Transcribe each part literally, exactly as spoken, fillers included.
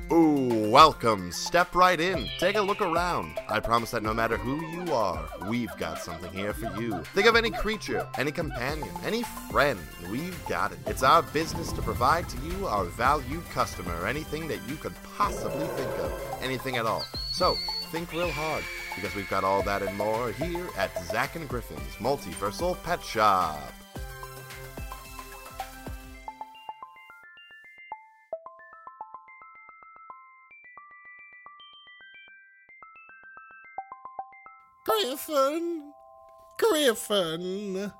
Ooh, welcome. Step right in. Take a look around. I promise that no matter who you are, we've got something here for you. Think of any creature, any companion, any friend. We've got it. It's our business to provide to you, our valued customer, anything that you could possibly think of. Anything at all. So, think real hard, because we've got all that and more here at Zach and Griffin's Multiversal Pet Shop. Griffin, Griffin,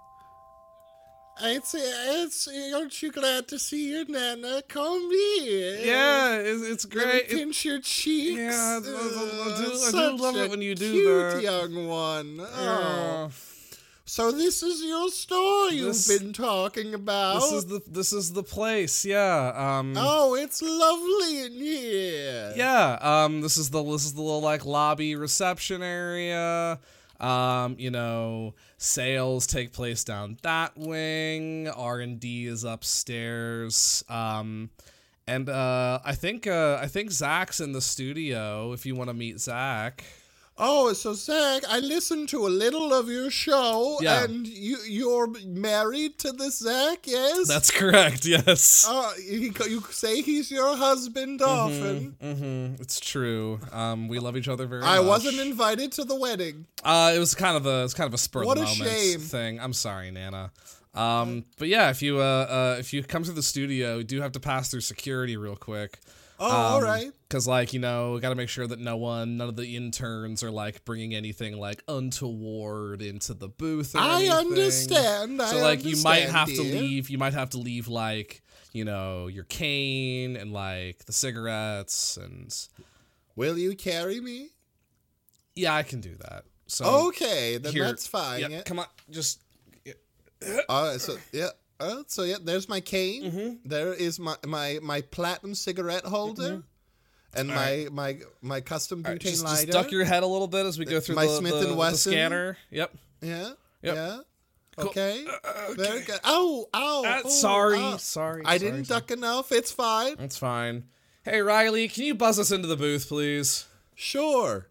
it's, it's, aren't you glad to see your Nana? Come here. Yeah, it's, it's Let me great. pinch your cheeks. Yeah, I, I, I do, I Such do love a it when you do cute that. young one. Oh. Yeah. So this is your store This- you've been talking about. This is the this is the place. Yeah. Um. Oh, it's lovely in here. Yeah. Um. This is the this is the little like lobby reception area. Um. You know, sales take place down that wing. R and D is upstairs. Um. And uh, I think uh, I think Zach's in the studio. If you want to meet Zach. Oh, so Zach, I listened to a little of your show, Yeah. and you you're married to this Zach, yes? That's correct. Yes. Oh, he, you say he's your husband often. Mm-hmm. It's true. Um, we love each other very I much. wasn't invited to the wedding. Uh, it was kind of a, it's kind of a spur What of a the moment shame. thing. I'm sorry, Nana. Um, but yeah, if you uh, uh, if you come to the studio, you do have to pass through security real quick. Oh, all Um, right. Cause like, you know, got to make sure that no one, none of the interns are like bringing anything like untoward into the booth. Or I anything. understand. I So like, you might understand, have to dear. leave. You might have to leave like, you know, your cane and like the cigarettes and. Will you carry me? Yeah, I can do that. So Okay, then here- that's fine. Yeah, Yeah. come on, just Uh, so yeah. Uh, so yeah, there's my cane. Mm-hmm. There is my my my platinum cigarette holder, and my, right. my my custom all right, butane just, lighter. just duck your head a little bit as we go through My the, Smith the, and the Wesson. scanner. Yep. Yeah. Yep. Yeah. Cool. Okay. Uh, Very okay. good. Oh, ow. Uh, oh, sorry, ow. sorry. I sorry, didn't sorry. duck enough. It's fine. That's fine. Hey Riley, can you buzz us into the booth, please? Sure.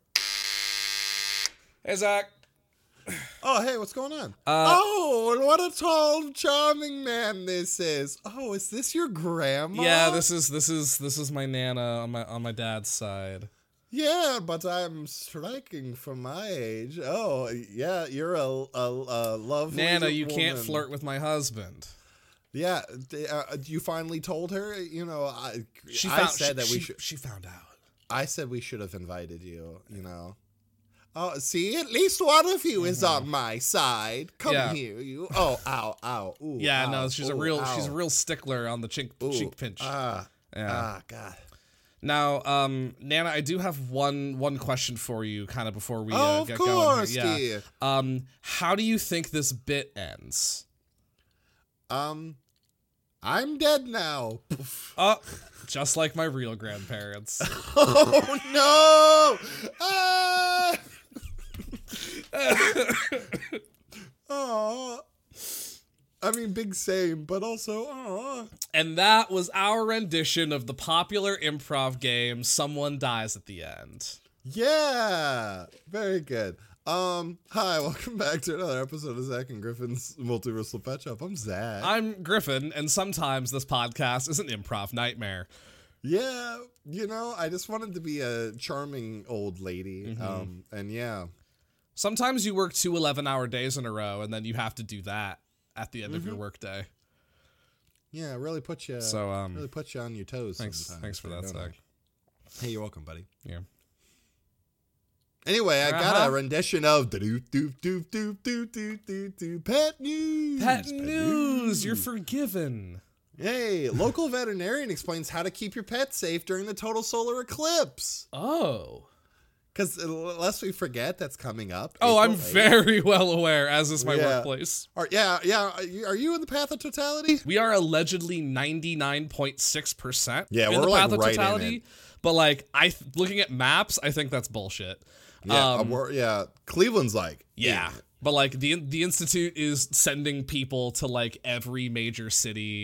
Hey Zach. Oh, hey, what's going on? Uh, oh, and what a tall, charming man this is. Oh, is this your grandma? Yeah, this is this is this is my nana on my on my dad's side. Yeah, but I'm striking for my age. Oh, yeah, you're a a, a lovely Nana, you woman. can't flirt with my husband. Yeah, d- uh, you finally told her. You know, I She I found, said she, that we she- should. She found out. I said we should have invited you. You know. Oh, see, at least one of you is on my side. Come Yeah. here, you. Oh, ow, ow, ooh. Yeah, ow, no, she's a ooh, real ow. she's a real stickler on the cheek Ooh, cheek pinch. Ah, Yeah. ah, God. Now, um, Nana, I do have one one question for you, kind of before we uh, Oh, of get course, going. Here. dear. Yeah. Um, how do you think this bit ends? Um, I'm dead now. Oh, just like my real grandparents. Oh no! Ah! Oh, I mean, big same, but also, oh. And that was our rendition of the popular improv game Someone Dies at the End. Yeah, very good. Um, hi, welcome back to another episode of Zach and Griffin's Multiversal Pet Shop. I'm Zach. I'm Griffin, and sometimes this podcast is an improv nightmare. Yeah, you know, I just wanted to be a charming old lady. Mm-hmm. Um, and yeah. Sometimes you work two eleven-hour days in a row, and then you have to do that at the end of your Mm-hmm. workday. Yeah, really put you So, um, really put you on your toes. Thanks, sometimes thanks for there, that, don't I? Zach. Hey, you're welcome, buddy. Yeah. Anyway, I got Uh-huh. a rendition of do do do do do do do do pet news. Pet news, you're forgiven. Hey, local veterinarian explains how to keep your pet safe during the total solar eclipse. Oh. Because lest we forget, that's coming up. Oh, I'm April eighth. very well aware, as is my Yeah. workplace. Are, yeah, yeah. Are you, are you in the path of totality? We are allegedly ninety-nine point six percent Yeah, in we're, the like, path of right in totality. it. But like, I th- looking at maps, I think that's bullshit. Yeah, Um, we're, yeah. Cleveland's like, Yeah. in it. But like the the institute is sending people to like every major city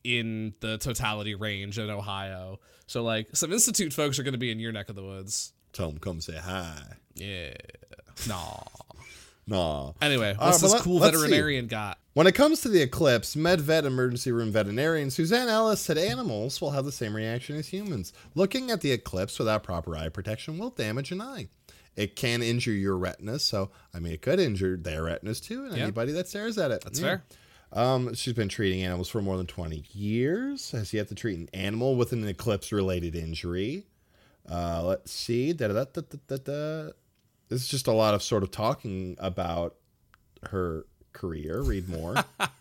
in the totality range in Ohio. So like some Institute folks are going to be in your neck of the woods. Tell them come say hi. Yeah. Nah. Nah. Anyway, All what's right, this well, cool let- let's see. veterinarian got? When it comes to the eclipse, MedVet emergency room veterinarian Suzanne Ellis said animals will have the same reaction as humans. Looking at the eclipse without proper eye protection will damage an eye. It can injure your retinas, so I mean, it could injure their retinas too, and Yeah. anybody that stares at it. That's Yeah. fair. Um, she's been treating animals for more than twenty years. Has yet to treat an animal with an eclipse-related injury. Uh, let's see. Da-da-da-da-da-da. This is just a lot of sort of talking about her career. Read more.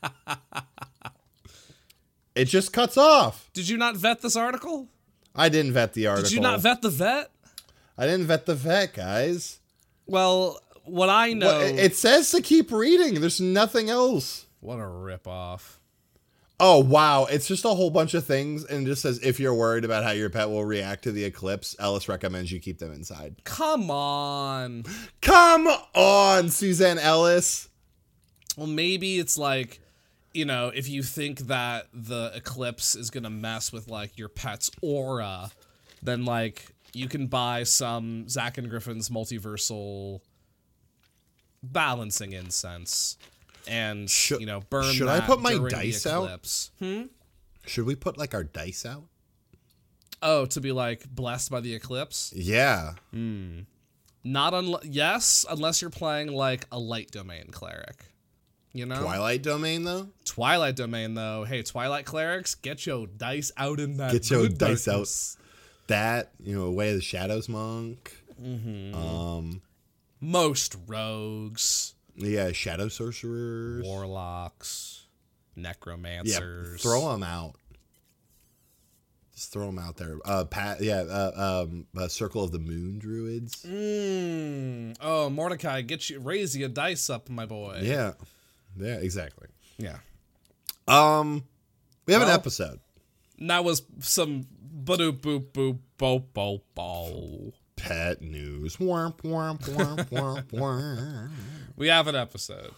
It just cuts off. Did you not vet this article? I didn't vet the article. Did you not vet the vet? I didn't vet the vet, guys. Well, what I know... Well, it it says to keep reading. There's nothing else. What a ripoff. Oh, wow. It's just a whole bunch of things, and it just says, if you're worried about how your pet will react to the eclipse, Ellis recommends you keep them inside. Come on. Come on, Suzanne Ellis. Well, maybe it's like, you know, if you think that the eclipse is going to mess with, like, your pet's aura, then, like, you can buy some Zack and Griffin's multiversal balancing incense and, Should- you know, burn should I that put my during dice the out? eclipse. Hmm? Should we put, like, our dice out? Oh, to be, like, blessed by the eclipse? Yeah. Not unless, yes, unless you're playing, like, a light domain cleric. You know? Twilight Domain, though? Twilight domain, though. Hey, Twilight clerics, get your dice out in that Get your good dice out. darkness. That, you know, Way of the Shadows Monk. Mm-hmm. Um, Most rogues, yeah, Shadow Sorcerers. warlocks, Yeah, necromancers. throw them out. Just throw them out there. Uh, Pat, yeah, uh, um, uh, Circle of the Moon Druids. Mm. Oh, Mordecai, get you raise your dice up, my boy. Yeah, yeah, exactly. Yeah. Um, we have Well- an episode. And that was some ba-doop boop boop bo bo bo. Pet news. Womp womp womp womp womp. We have an episode.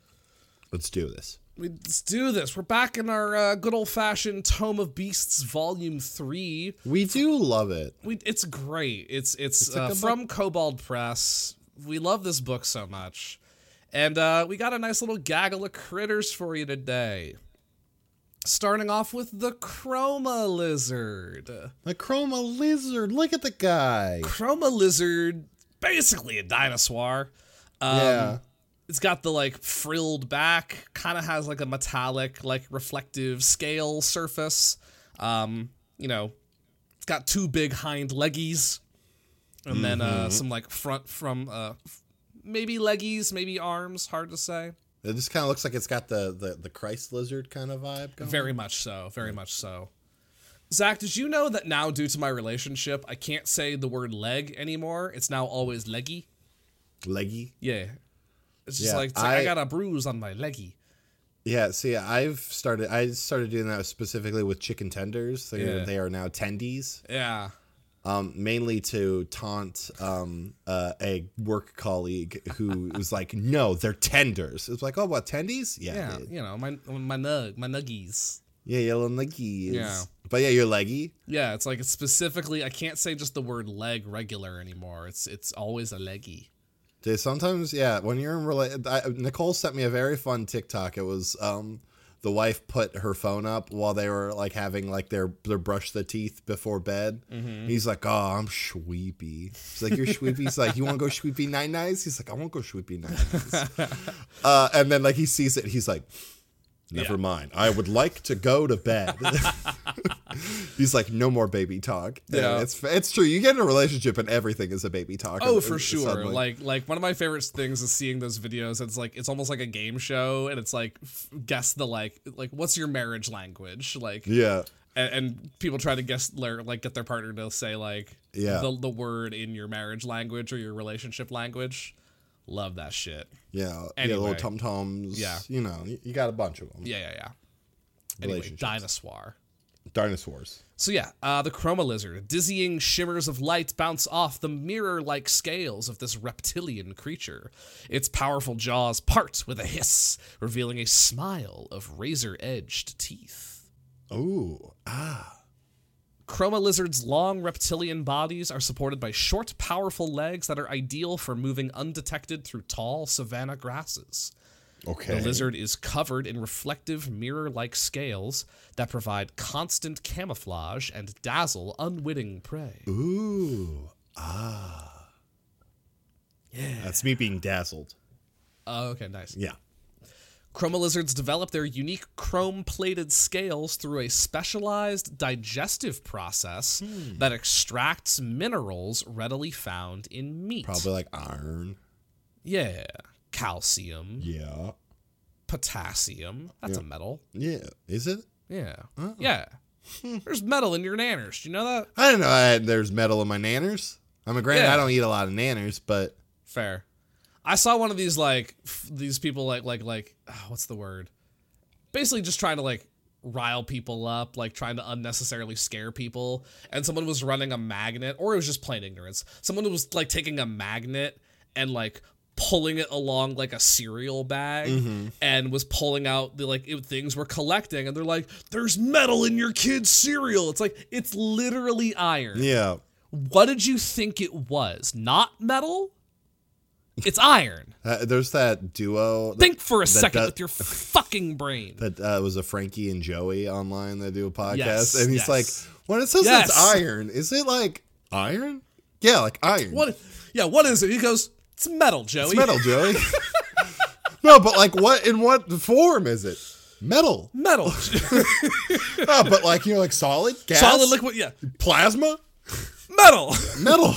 Let's do this. We, let's do this. We're back in our uh, good old-fashioned Tome of Beasts Volume three. We do love it. We, it's great. It's it's, It's a uh, good from Kobold Press. We love this book so much. And uh, we got a nice little gaggle of critters for you today. Starting off with the Chroma Lizard. The Chroma Lizard. Look at the guy. Chroma Lizard, basically a dinosaur. Um, Yeah. It's got the, like, frilled back, kind of has, like, a metallic, like, reflective scale surface. Um, you know, it's got two big hind leggies. And then uh, some, like, front from, uh, maybe leggies, maybe arms, hard to say. It just kind of looks like it's got the, the, the Christ Lizard kind of vibe going. Very much so, very much so. Zach, did you know that now, due to my relationship, I can't say the word leg anymore? It's now always leggy. Leggy. Yeah. It's just Yeah, like, it's like I, I- got a bruise on my leggy. Yeah, see, I've started, I started doing that specifically with chicken tenders. They, Yeah. they are now tendies. Yeah. Um, mainly to taunt um, uh, a work colleague who was like, no, they're tenders. It's like, oh, what, tendies? Yeah. Yeah, dude. you know, my my nug, my nuggies. Yeah, yellow leggies. Yeah. But yeah, you're leggy. Yeah, it's like it's specifically I can't say just the word leg regular anymore. It's it's always a leggy. Dude, sometimes, yeah, when you're in rela- Nicole sent me a very fun TikTok. It was um, the wife put her phone up while they were like having like their their brush the teeth before bed. Mm-hmm. He's like, oh, I'm schweepy. She's like, you're schweepy? He's like, you want to go schweepy nine nights? He's like, I won't go schweepy nine nights. uh, and then like he sees it. He's like, never Yeah. mind. I would like to go to bed. He's like, no more baby talk. And Yeah. it's it's true. You get in a relationship and everything is a baby talk. Oh, and- for and sure. suddenly- Like like one of my favorite things is seeing those videos. It's like it's almost like a game show, and it's like f- guess the like like what's your marriage language like. yeah. And, and people try to guess their like get their partner to say like Yeah. the the word in your marriage language or your relationship language. Love that shit. Yeah, yeah, Anyway. little tum tums. Yeah. you know, you, you got a bunch of them. Yeah, yeah, yeah. Anyway, Relationships. dinosaur. Dinosaurs. So yeah, uh, the Chroma Lizard. Dizzying shimmers of light bounce off the mirror-like scales of this reptilian creature. Its powerful jaws part with a hiss, revealing a smile of razor-edged teeth. Ooh, ah. Chroma lizards' long reptilian bodies are supported by short, powerful legs that are ideal for moving undetected through tall savanna grasses. Okay. The lizard is covered in reflective mirror-like scales that provide constant camouflage and dazzle unwitting prey. Ooh, ah. Yeah. That's me being dazzled. Oh, okay, nice. Yeah. Chroma lizards develop their unique chrome-plated scales through a specialized digestive process Hmm. that extracts minerals readily found in meat. Probably like iron. Yeah. Calcium, Yeah. potassium. That's Yeah. a metal. Yeah. Is it? Yeah. Oh. Yeah. There's metal in your nanners. Do you know that? I didn't know I had, there's metal in my nanners. I mean, granted, Yeah. I don't eat a lot of nanners, but Fair. I saw one of these like f- these people like like like ah, what's the word? Basically just trying to like rile people up, like trying to unnecessarily scare people. And someone was running a magnet, or it was just plain ignorance. Someone was like taking a magnet and like pulling it along like a cereal bag Mm-hmm. and was pulling out the like it, things were collecting, and they're like, there's metal in your kid's cereal. It's like, it's literally iron. yeah. What did you think it was? Not metal? It's iron. Uh, there's that duo. That, Think for a that second does- with your fucking brain. That uh, was a Frankie and Joey online that do a podcast, Yes, and he's yes. like, when it says Yes. it's iron, is it like iron? Yeah, like iron. What? Yeah, what is it? He goes, it's metal, Joey. It's metal, Joey. No, but like, what in what form is it? Metal. Metal. No, but like, you know, like solid, gas, Solid liquid. Yeah. plasma, Metal. metal.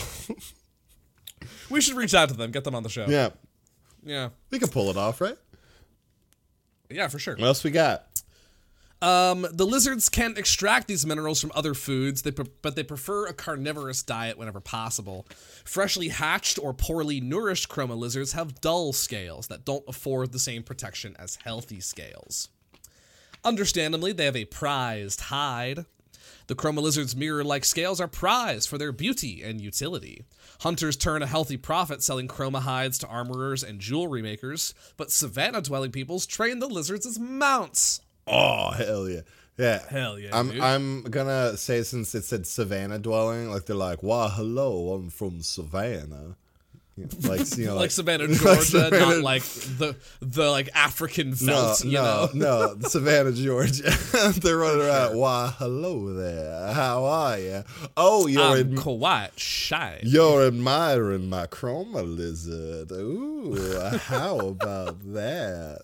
We should reach out to them, get them on the show. Yeah, Yeah. we can pull it off, right? Yeah, for sure. What else we got? Um, the lizards can extract these minerals from other foods, they pre- but they prefer a carnivorous diet whenever possible. Freshly hatched or poorly nourished chroma lizards have dull scales that don't afford the same protection as healthy scales. Understandably, they have a prized hide. The chroma lizard's mirror-like scales are prized for their beauty and utility. Hunters turn a healthy profit selling chroma hides to armorers and jewelry makers, but savanna-dwelling peoples train the lizards as mounts. Oh, hell yeah. Yeah. Hell yeah, I'm dude. I'm gonna say, since it said Savannah dwelling, like they're like, why hello, I'm from Savannah. You know, like you know, Like like, Savannah, like Georgia, Savannah- not like the the like African no, felt, you no, know. no, Savannah, Georgia. They're running around. Why hello there. How are you? Oh, you're I'm in, quite shy. you're admiring my chroma lizard. Ooh, how about that?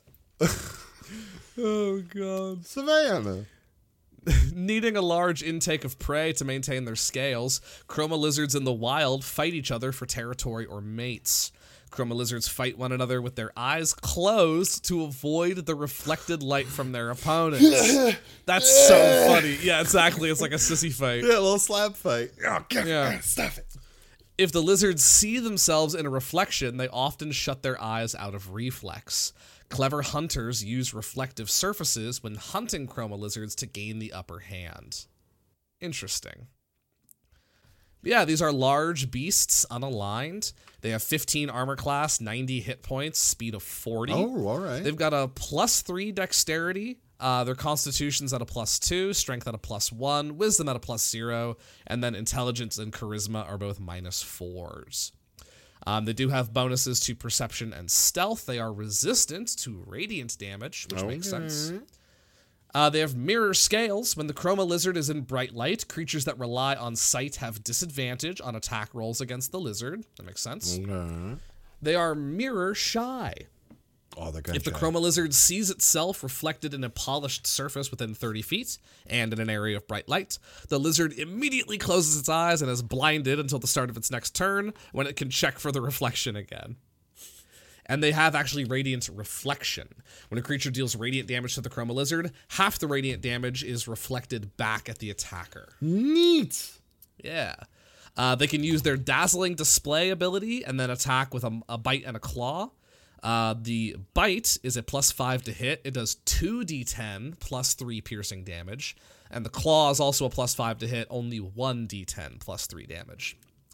Oh god. Savannah. Needing a large intake of prey to maintain their scales, chroma lizards in the wild fight each other for territory or mates. Chroma lizards fight one another with their eyes closed to avoid the reflected light from their opponents. That's so funny. Yeah, exactly. It's like a sissy fight. Yeah, a little slap fight. Oh, God, Yeah. stop it. If the lizards see themselves in a reflection, they often shut their eyes out of reflex. Clever hunters use reflective surfaces when hunting chroma lizards to gain the upper hand. Interesting. Yeah, these are large beasts, unaligned. They have fifteen armor class, ninety hit points, speed of forty. Oh, all right. They've got a plus three dexterity. Uh, their constitution's at a plus two, strength at a plus one, wisdom at a plus zero, and then intelligence and charisma are both minus fours. Um, they do have bonuses to perception and stealth. They are resistant to radiant damage, which makes sense. Uh, they have mirror scales. When the chroma lizard is in bright light, creatures that rely on sight have disadvantage on attack rolls against the lizard. That makes sense. Okay. They are mirror shy. Oh, they're good. If the chroma lizard sees itself reflected in a polished surface within thirty feet and in an area of bright light, the lizard immediately closes its eyes and is blinded until the start of its next turn, when it can check for the reflection again. And they have actually radiant reflection. When a creature deals radiant damage to the chroma lizard, half the radiant damage is reflected back at the attacker. Neat. Yeah. Uh, they can use their dazzling display ability and then attack with a, a bite and a claw. Uh, the bite is a plus five to hit. It does two d ten plus three piercing damage. And the claw is also a plus five to hit, only one d ten plus three damage.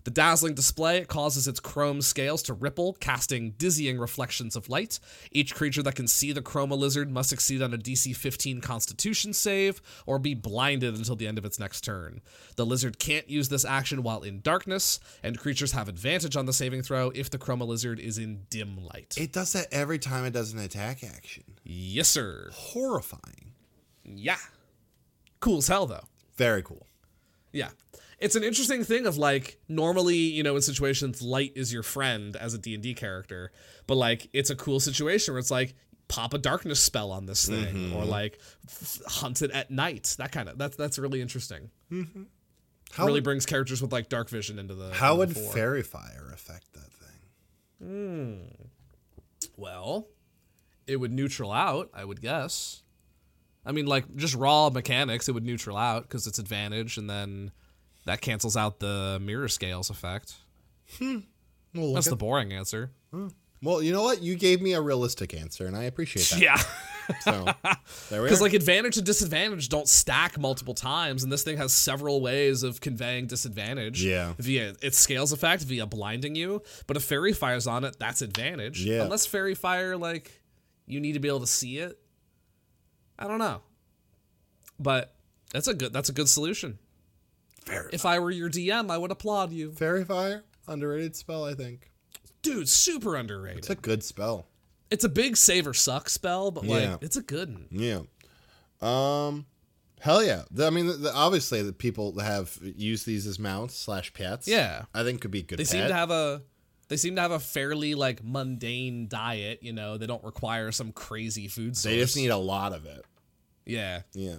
The dazzling display causes its chrome scales to ripple, casting dizzying reflections of light. Each creature that can see the chroma lizard must succeed on a D C fifteen Constitution save or be blinded until the end of its next turn. The lizard can't use this action while in darkness, and creatures have advantage on the saving throw if the chroma lizard is in dim light. It does that every time it does an attack action. Yes, sir. Horrifying. Yeah. Cool as hell, though. Very cool. Yeah. It's an interesting thing of, like, normally, you know, in situations, light is your friend as a D and D character. But, like, it's a cool situation where it's like, pop a darkness spell on this thing. Mm-hmm. Or, like, f- hunt it at night. That kind of, that's that's really interesting. Mm-hmm. How really would, brings characters with, like, dark vision into the How into would the Fairy Fire affect that thing? Hmm. Well, it would neutral out, I would guess. I mean, like, just raw mechanics, it would neutral out because it's advantage, and then that cancels out the mirror scales effect. Hmm. Well, That's at, the boring answer. Hmm. Well, you know what? You gave me a realistic answer, and I appreciate that. Yeah. So, there we Because, are. like, advantage and disadvantage don't stack multiple times, and this thing has several ways of conveying disadvantage. Yeah. Via its scales effect, via blinding you. But if Fairy Fire's on it, that's advantage. Yeah. Unless Fairy Fire, like, you need to be able to see it. I don't know. But that's a good that's a good solution. Fairy If I were your D M, I would applaud you. Fairy Fire, underrated spell, I think. Dude, super underrated. It's a good spell. It's a big save or suck spell, but like Yeah. it's a good one. Yeah. Um, hell yeah. The- I mean, the, the, obviously, the people that have used these as mounts slash pets. Yeah. I think could be a good. They pet. seem to have a they seem to have a fairly like mundane diet, you know. They don't require some crazy food source. They just need a lot of it. Yeah. Yeah.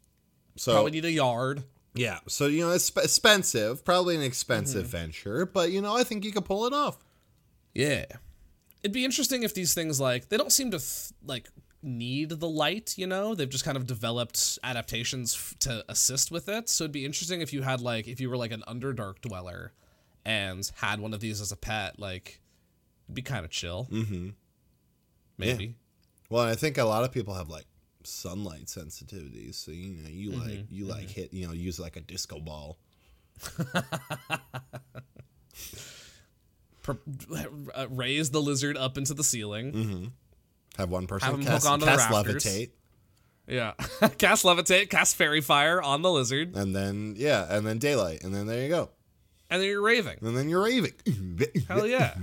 So Probably need a yard. yeah. So you know, it's sp- expensive, probably an expensive Mm-hmm. venture, but you know, I think you could pull it off. Yeah. It'd be interesting if these things like they don't seem to th- like need the light, you know? They've just kind of developed adaptations f- to assist with it. So it'd be interesting if you had like if you were like an Underdark dweller and had one of these as a pet, like it'd be kind of chill. Mm-hmm. Maybe. Yeah. Well, I think a lot of people have like sunlight sensitivities, so you know, you Mm-hmm. like you like hit, you know, use like a disco ball. Pro- uh, raise the lizard up into the ceiling. Mm-hmm. Have one person Have 'em cast, hook onto the cast rafters. levitate, Yeah. Cast levitate, cast fairy fire on the lizard, and then yeah, and then daylight, and then there you go, and then you're raving. and then you're raving. Hell yeah.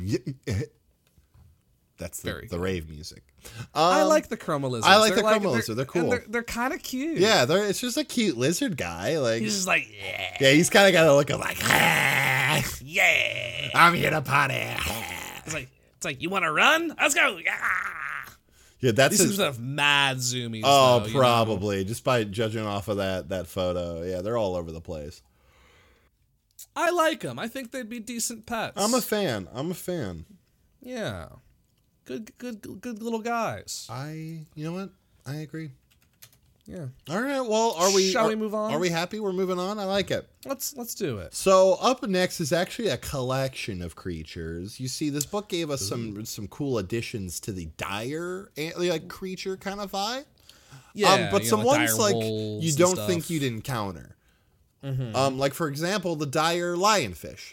That's the, Very the good. rave music. I Um, like the chroma lizards. I like They're the chroma lizard. They're cool. and They're, they're kind of cute. Yeah, they're, it's just a cute lizard guy. Like He's just like, yeah, yeah, he's kind of got a look of like, ah, yeah. I'm here to party. It's like, it's like, you want to run? Let's go. Yeah. Yeah, that's These his, things have mad zoomies. oh, though, you know? probably just by judging off of that that photo. Yeah, they're all over the place. I like them. I think they'd be decent pets. I'm a fan. I'm a fan. yeah. Good, good, good, good little guys. I, you know what? I agree. Yeah. All right. Well, are we? Shall are, we move on? Are we happy? We're moving on. I like it. Let's let's do it. So up next is actually a collection of creatures. You see, this book gave us some some cool additions to the dire eh, like creature kind of vibe. Yeah. um, but you some know, ones dire like wolves you and don't stuff. think you'd encounter. Mm-hmm. Um, like for example, the dire lionfish.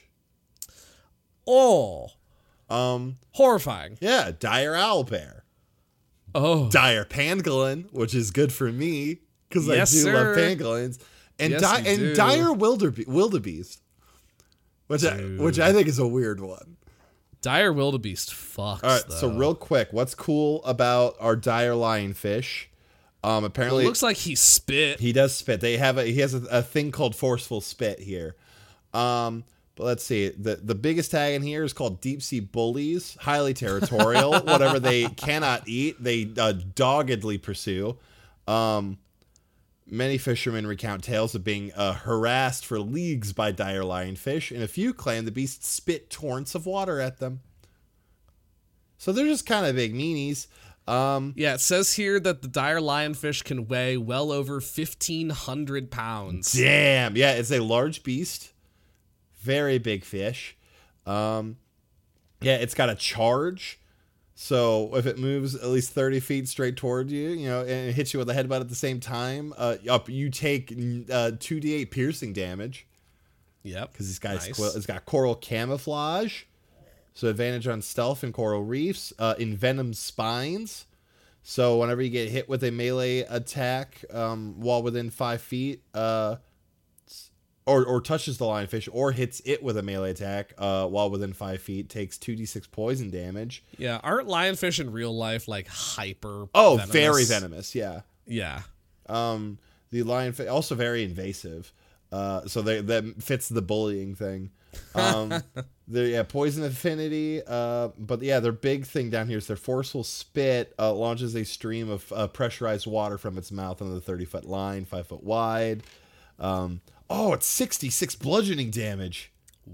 Oh, Um, horrifying. yeah, dire owlbear. Oh, Dire pangolin, which is good for me because Yes, I do sir. love pangolins, and Yes, di- you and do. dire wilderbe- wildebeest, which I, Dude. which I think is a weird one. dire wildebeest fucks. All right, though. so real quick, what's cool about our dire lionfish? Um, It apparently looks like he spit. he does spit. They have a he has a, a thing called forceful spit here. Um, but let's see. The the biggest tag in here is called deep sea bullies, highly territorial. Whatever they cannot eat, they uh, doggedly pursue. Um, many fishermen recount tales of being uh, harassed for leagues by dire lionfish, and a few claim the beasts spit torrents of water at them. So they're just kind of big meanies. Um, Yeah, it says here that the dire lionfish can weigh well over fifteen hundred pounds. Damn. Yeah, it's a large beast. Very big fish. Um, yeah, it's got a charge. So if it moves at least thirty feet straight toward you, you know, and it hits you with a headbutt at the same time, uh, up you take uh, two d eight piercing damage. Yep. because he's got Nice. quill- it's got coral camouflage, so advantage on stealth and coral reefs. Uh, envenom spines, so whenever you get hit with a melee attack um, while within five feet, uh, or or touches the lionfish, or hits it with a melee attack uh, while within five feet, takes two d six poison damage. Yeah, aren't lionfish in real life like hyper? Oh, venomous? very venomous. Yeah. Yeah. Um, the lionfish also very invasive. Uh, so they, that fits the bullying thing. Um, they're, yeah, poison affinity. Uh, but yeah, their big thing down here is their forceful spit uh, launches a stream of uh, pressurized water from its mouth on the thirty foot line, five foot wide. Um, oh, it's sixty-six bludgeoning damage.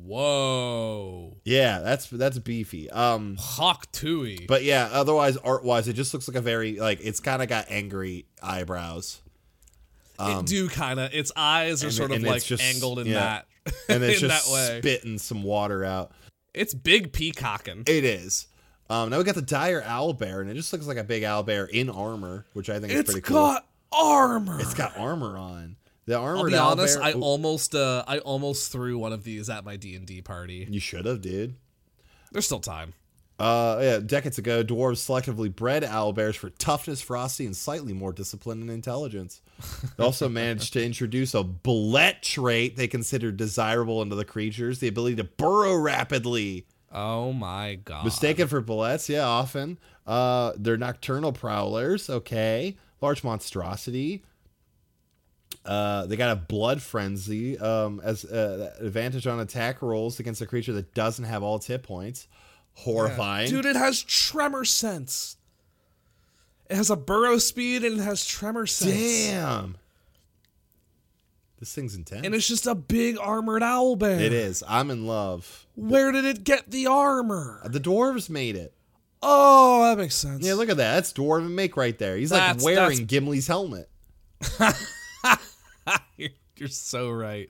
Whoa. Yeah, that's that's beefy. Um, Hawk Tui. but yeah, otherwise art wise, it just looks like a very like it's kind of got angry eyebrows. it do kind of. Its eyes are and- sort of and like it's just- angled in yeah. that. And it's in just that way. spitting some water out. It's big peacocking. It is. Um, now we got the dire owlbear, and it just looks like a big owlbear in armor, which I think is It's pretty cool. got armor. It's got armor on. The I'll armored be honest. owlbear- I Ooh, almost, uh, I almost threw one of these at my D and D party. you should have, dude. There's still time. Uh, yeah, decades ago, dwarves selectively bred owlbears for toughness, ferocity, and slightly more discipline and intelligence. They also managed to introduce a bullet trait they considered desirable into the creatures, the ability to burrow rapidly. Oh my god. Mistaken for bullets, yeah, often. Uh, they're nocturnal prowlers, okay. Large monstrosity. Uh, they got a blood frenzy um, as uh, advantage on attack rolls against a creature that doesn't have all its hit points. Horrifying. Dude, it has tremor sense. It has a burrow speed and it has tremor sense. Damn. This thing's intense. And it's just a big armored owlbear. It is. I'm in love. Where did it get the armor? The dwarves made it. Oh, that makes sense. Yeah, look at that. That's dwarven make right there. He's That's- like wearing that's- Gimli's helmet. you're, you're so right.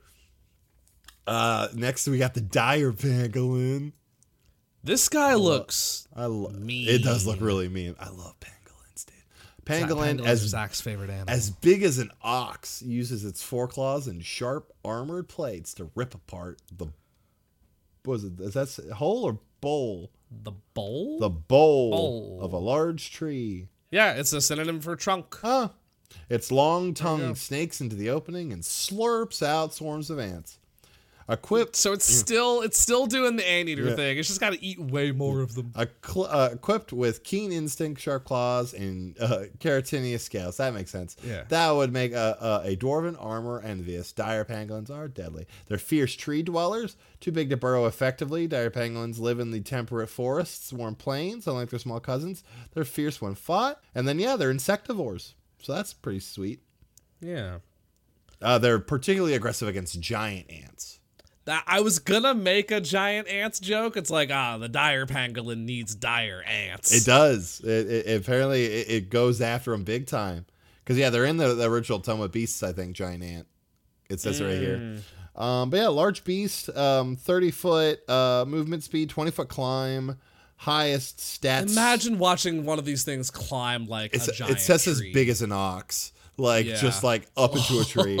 Uh, next we got the dire pangolin. This guy looks. I love. Mean. It does look really mean. I love pangolins, dude. Pangolin, Pangolins are as Zach's favorite animal. as big as an ox, uses its foreklaws and sharp armored plates to rip apart the. What was it? Is that hole or bowl? the bowl? The bowl, Bowl. of a large tree. yeah, it's a synonym for trunk. Huh. Its long go. tongue snakes into the opening and slurps out swarms of ants. Equipped, So it's still it's still doing the anteater Yeah. thing. It's just got to eat way more of them. a cl- uh, equipped with keen instinct, sharp claws, and uh, keratinous scales. That makes sense. Yeah. That would make a, a, a dwarven armor envious. Dire pangolins are deadly. They're fierce tree dwellers, too big to burrow effectively. Dire pangolins live in the temperate forests, warm plains, unlike their small cousins. They're fierce when fought. And then, yeah, they're insectivores. So that's pretty sweet. Yeah. Uh, they're particularly aggressive against giant ants. That I was gonna make a giant ants joke. It's like, ah, the dire pangolin needs dire ants. It does. It, it, apparently, it, it goes after them big time. Because, yeah, they're in the, the original Tome of Beasts, I think, giant ant. It says it right here. Um, but, yeah, large beast, um, thirty foot uh, movement speed, twenty foot climb, highest stats. Imagine watching one of these things climb like It's, a giant it says tree. as big as an ox. Like, Yeah. just, like, up into a tree.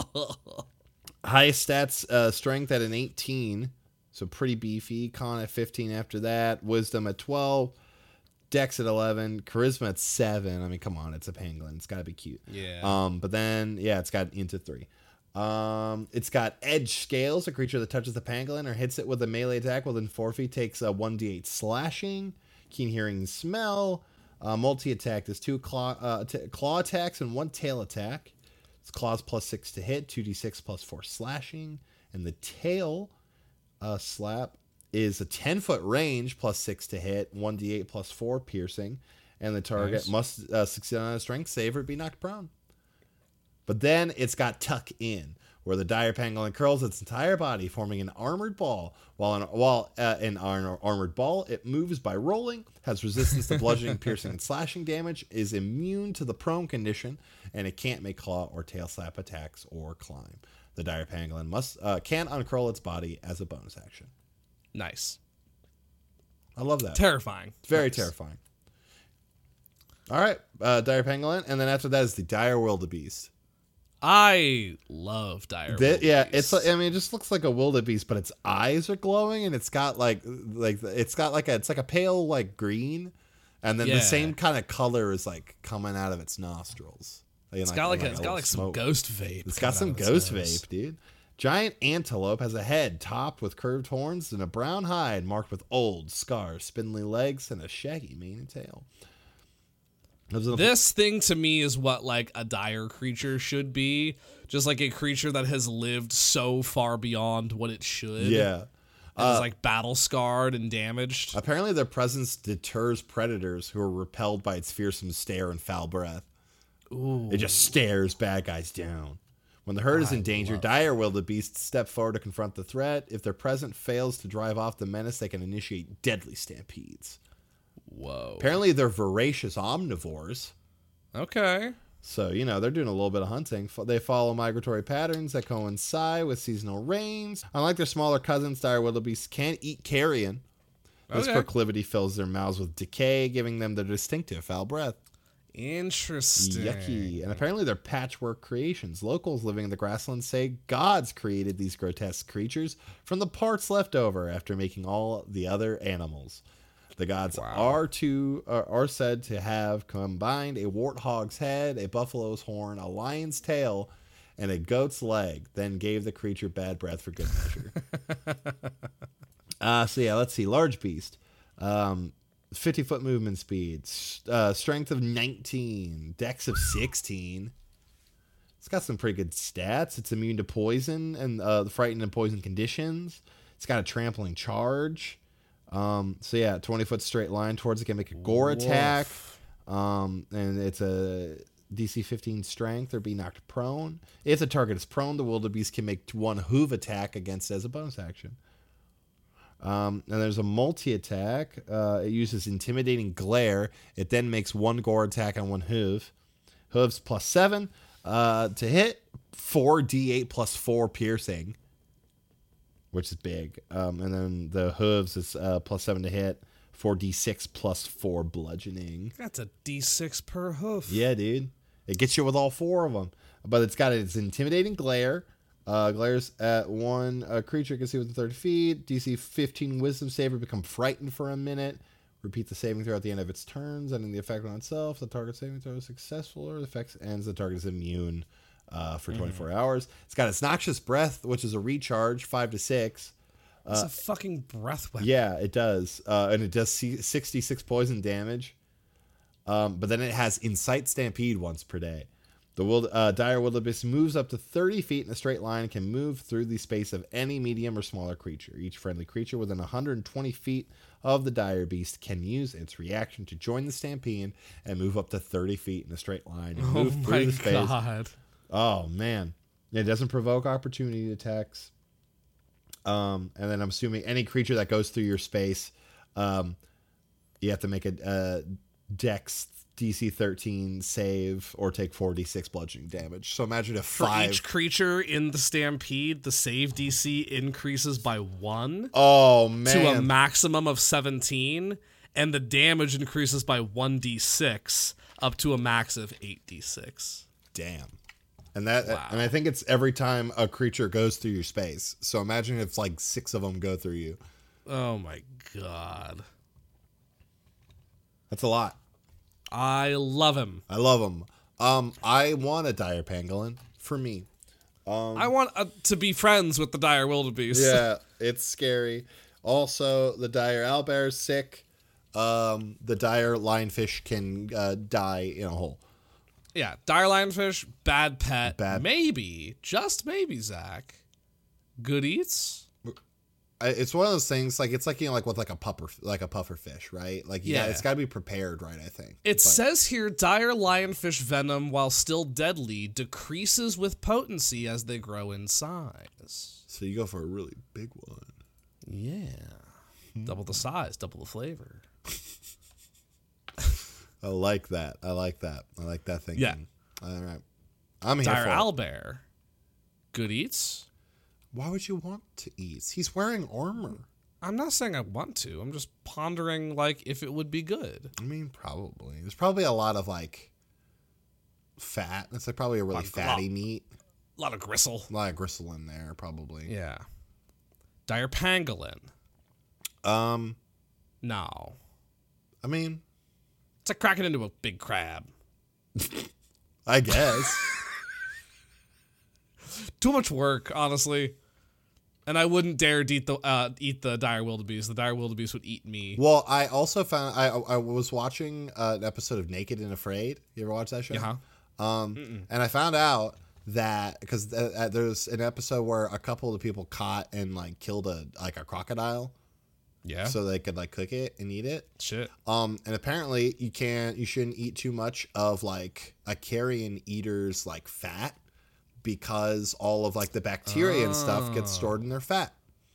Highest stats, uh, strength at an eighteen. So pretty beefy. Con at fifteen after that. Wisdom at twelve. Dex at eleven. Charisma at seven. I mean, come on. It's a pangolin. It's got to be cute. Yeah. Um, but then, yeah, it's got into three. Um, it's got edge scales. A creature that touches the pangolin or hits it with a melee attack within four feet takes a one d eight slashing. Keen hearing and smell. Uh, multi-attack. There's two claw, uh, t- claw attacks and one tail attack. It's claws plus six to hit, two d six plus four slashing. And the tail uh, slap is a ten foot range plus six to hit, one d eight plus four piercing. And the target Nice. must uh, succeed on a strength save or be knocked prone. But then it's got tuck in, where the dire pangolin curls its entire body, forming an armored ball. While an, while uh, an ar- armored ball, it moves by rolling, has resistance to bludgeoning, piercing, and slashing damage, is immune to the prone condition, and it can't make claw or tail slap attacks or climb. The dire pangolin must uh, can uncurl its body as a bonus action. Nice. I love that. Terrifying. It's very Nice. terrifying. All right, uh, dire pangolin, and then after that is the dire wildebeest. I love dire Th- yeah, wildebeest. it's. I mean, it just looks like a wildebeest, but its eyes are glowing, and it's got like like it's got like a it's like a pale like green, and then Yeah. the same kind of color is like coming out of its nostrils. It's got like, a, it's got like some ghost vape. It's got some coming out of ghost its nose. vape, dude. Giant antelope has a head topped with curved horns and a brown hide marked with old scars, spindly legs, and a shaggy mane and tail. Those are the- This thing to me is what like a dire creature should be, just like a creature that has lived so far beyond what it should. yeah. and is like battle scarred and damaged. Apparently, their presence deters predators who are repelled by its fearsome stare and foul breath. Ooh. It just stares bad guys down. When the herd is in danger, dire wildebeests step forward to confront the threat. If their presence fails to drive off the menace, they can initiate deadly stampedes. Whoa. Apparently, they're voracious omnivores. Okay. So, you know, they're doing a little bit of hunting. They follow migratory patterns that coincide with seasonal rains. Unlike their smaller cousins, dire wildebeests can't eat carrion. This Okay. proclivity fills their mouths with decay, giving them their distinctive foul breath. Interesting. Yucky. And apparently they're patchwork creations. Locals living in the grasslands say gods created these grotesque creatures from the parts left over after making all the other animals. The gods Wow. are to are, are said to have combined a warthog's head, a buffalo's horn, a lion's tail, and a goat's leg, then gave the creature bad breath for good measure. uh, so yeah, let's see. Large beast. Um, fifty foot movement speed. s- Uh, strength of nineteen. Dex of sixteen. It's got some pretty good stats. It's immune to poison and uh, the frightened and poison conditions. It's got a trampling charge. Um, so yeah, twenty foot straight line towards it, can make a gore attack. Um, and it's a D C fifteen strength or be knocked prone. If the target is prone, the wildebeest can make one hoof attack against it as a bonus action. Um, and there's a multi attack. Uh, it uses intimidating glare. It then makes one gore attack on one hoof. Hooves plus seven uh, to hit. four d eight plus four piercing, which is big. Um, and then the hooves is uh, plus seven to hit. four d six plus four bludgeoning. That's a D six per hoof. Yeah, dude. It gets you with all four of them. But it's got its intimidating glare. Uh, glares at one uh, creature can see within thirty feet. D C fifteen wisdom save or become frightened for a minute. Repeat the saving throw at the end of its turns, ending the effect on itself. The target saving throw is successful or the effect ends. The target is immune uh, for twenty-four hours. It's got its noxious breath, which is a recharge, five to six. It's a fucking breath weapon. Yeah, it does. Uh, and it does see sixty-six poison damage. Um, but then it has Incite Stampede once per day. The wild, uh, dire wildebeest moves up to thirty feet in a straight line and can move through the space of any medium or smaller creature. Each friendly creature within one hundred twenty feet of the dire beast can use its reaction to join the stampede and move up to thirty feet in a straight line and Oh move my through the space. god. Oh, man. It doesn't provoke opportunity attacks. Um, and then I'm assuming any creature that goes through your space, um, you have to make a, a Dex D C thirteen save or take four d six bludgeoning damage. So imagine if For five. each creature in the stampede, the save D C increases by one Oh, man. to a maximum of seventeen, and the damage increases by one d six up to a max of eight d six. Damn. And that, Wow. and I think it's every time a creature goes through your space. So imagine if like six of them go through you. Oh my god. That's a lot. I love him. I love them. Um, I want a dire pangolin for me. I want uh, to be friends with the dire wildebeest. Yeah, it's scary. Also, the dire owlbear is sick. Um, the dire lionfish can uh, die in a hole. Yeah, dire lionfish, bad pet. Bad- Maybe, just maybe, Zach. Good eats? I, it's one of those things like it's like you know like with like a puffer like a puffer fish, right? Like yeah, Yeah. it's got to be prepared right. I think It But- says here dire lionfish venom, while still deadly, decreases with potency as they grow in size. so. You go for a really big one. Yeah. Double the size, double the flavor. I like that. I like that. I like that thinking. Yeah. All right. I'm here Dire for it. owlbear. Good eats? Why would you want to eat? He's wearing armor. I'm not saying I want to. I'm just pondering, like, if it would be good. I mean, probably. There's probably a lot of like, fat. It's like probably a really Lot- fatty lot- meat. A lot of gristle. A lot of gristle in there, probably. Yeah. Dire pangolin. Um, No. I mean, It's like cracking into a big crab. I guess. Too much work, honestly. And I wouldn't dare eat the uh, eat the dire wildebeest. The dire wildebeest would eat me. Well, I also found I I was watching uh, an episode of Naked and Afraid. You ever watch that show? Yeah. Um, and I found out that because th- uh, there's an episode where a couple of the people caught and like killed a like a crocodile, Yeah. so they could like cook it and eat it. Shit. Um, and apparently you can't, you shouldn't eat too much of like a carrion eater's like fat because all of like the bacteria and stuff gets stored in their fat.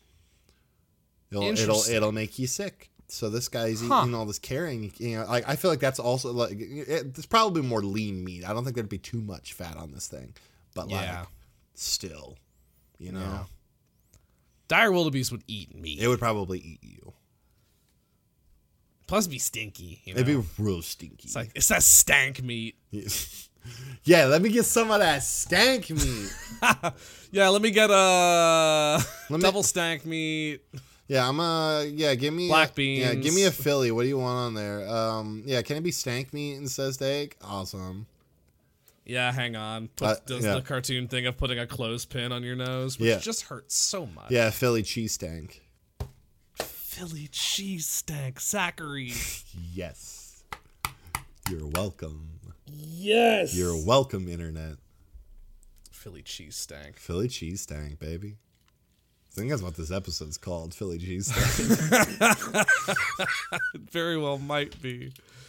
It'll it'll Interesting. it'll make you sick. So this guy's Huh. eating all this carrion. You know, like I feel like that's also like it, there's probably more lean meat. I don't think there'd be too much fat on this thing, but Yeah. like still, you know, Yeah. Dire wildebeest would eat me. it would probably eat you. Plus, it'd be stinky. You know? It'd be real stinky. It's like it's that stank meat. Yeah, let me get some of that stank meat. Yeah, let me get a Let me- double stank meat. Yeah, I'm uh yeah, give me Black a, Yeah, give beans. me a Philly. What do you want on there? Um yeah, can it be stank meat instead of steak? Awesome. Yeah, hang on. Put, Uh, does yeah. the cartoon thing of putting a clothespin on your nose, which Yeah. just hurts so much. Yeah, Philly cheese stank. Philly cheese stank, Zachary. Yes. You're welcome. Yes. You're welcome, internet. Philly cheese stank. Philly cheese stank, baby. I think that's what this episode's called, Philly cheese stank. It very well might be.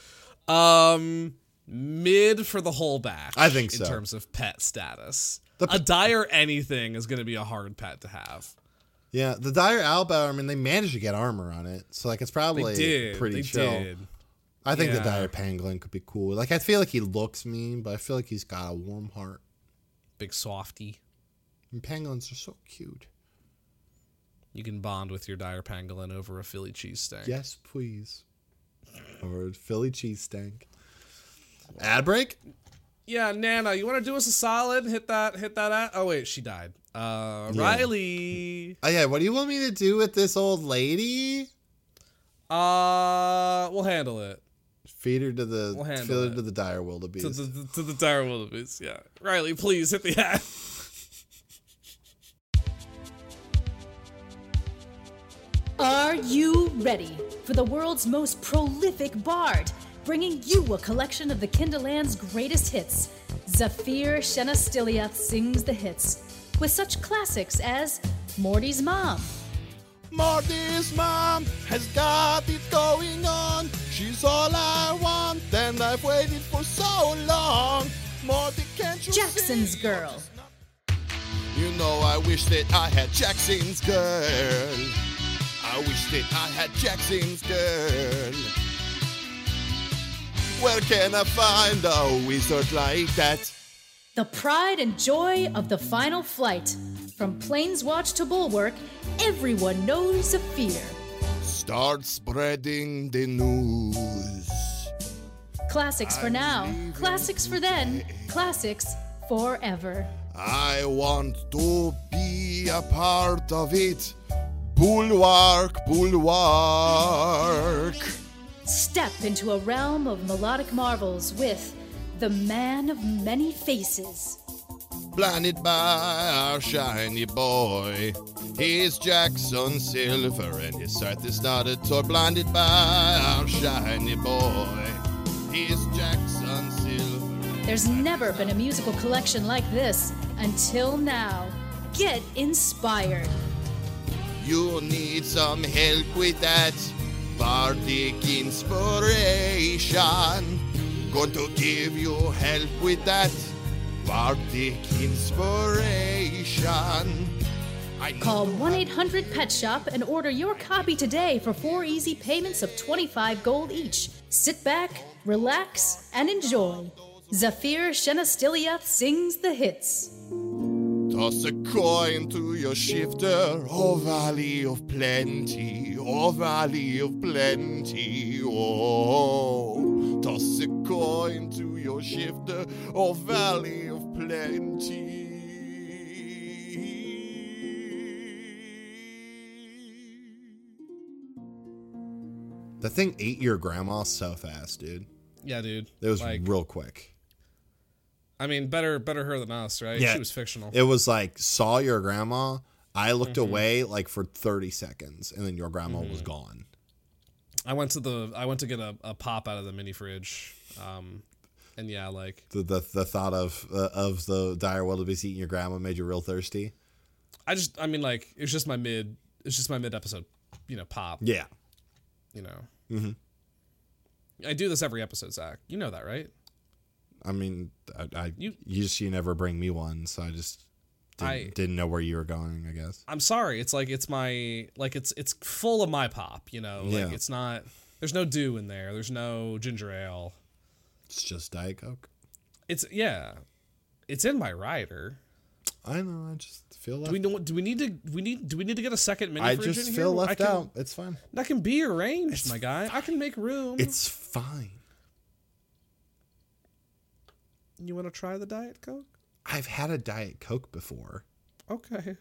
Um, mid for the whole batch. I think so. In terms of pet status, The a dire anything is going to be a hard pet to have. Yeah, the dire Albert, I mean, they managed to get armor on it, so like it's probably They did. pretty they chill. did. I think Yeah. the dire pangolin could be cool. Like I feel like he looks mean, but I feel like he's got a warm heart. Big softy. And pangolins are so cute. You can bond with your dire pangolin over a Philly cheese stank. Yes, please. Or Philly cheese stank. Ad break? Yeah, Nana, you want to do us a solid? Hit that, hit that at. Oh wait, she died. Uh, Yeah. Riley. Oh yeah, what do you want me to do with this old lady? Uh, we'll handle it. Feed her to the We'll handle feed her it. to the dire wildebeest. To the to the dire wildebeest. Yeah, Riley, please hit the ad. Are you ready for the world's most prolific bard, bringing you a collection of the Kinderland's greatest hits? Zafir Shenastiliath sings the hits, with such classics as Morty's Mom, Marty's mom has got it going on. She's all I want, and I've waited for so long. Marty, can't you Jackson's see? Girl, You know I wish that I had Jackson's girl. I wish that I had Jackson's girl. Where can I find a wizard like that? the pride and joy of the final flight. From Planeswatch to Bulwark, everyone knows Zafir. Start spreading the news. Classics for now, classics for then, classics forever. I want to be a part of it. Bulwark, bulwark. Step into a realm of melodic marvels with the Man of Many Faces. Blinded by our shiny boy. He's Jackson Silver, and his scythe is not a toy. Blinded by our shiny boy. He's Jackson Silver. There's never been a musical collection like this until now. Get inspired. You need some help with that bardic inspiration. Going to give you help with that bardic inspiration. I Call know one eight hundred pet shop and order your copy today for four easy payments of twenty-five gold each. Sit back, relax, and enjoy. Zafir Shenastiliath sings the hits. Toss a coin to your shifter, oh valley of plenty, oh valley of plenty, oh. Toss a coin to your shifter, or valley of plenty. The thing ate your grandma so fast, dude. Yeah, dude. It was like, real quick. I mean, better better her than us, right? Yeah. She was fictional. It was like, saw your grandma. I looked Mm-hmm. away like for thirty seconds, and then your grandma Mm-hmm. was gone. I went to the I went to get a, a pop out of the mini fridge, um, and yeah, like The the, the thought of uh, of the dire wildebeest eating your grandma made you real thirsty. I just I mean like it's just my mid it's just my mid episode, you know, pop. Yeah. You know. Mm-hmm. I do this every episode, Zach. You know that, right? I mean, I, I You- you just you never bring me one, so I just didn't, I- didn't know where you were going. I guess. I'm sorry. It's like it's my like it's it's full of my pop. You know, Yeah. like it's not. There's no dew in there. There's no ginger ale. It's just Diet Coke. It's yeah. It's in my rider. I know. I just feel left. Do we know? Do we need to? We need. Do we need to get a second mini I fridge just in feel here? I left can- out. It's fine. That can be arranged, my guy. I can make room. It's fine. You want to try the Diet Coke? I've had a Diet Coke before. Okay.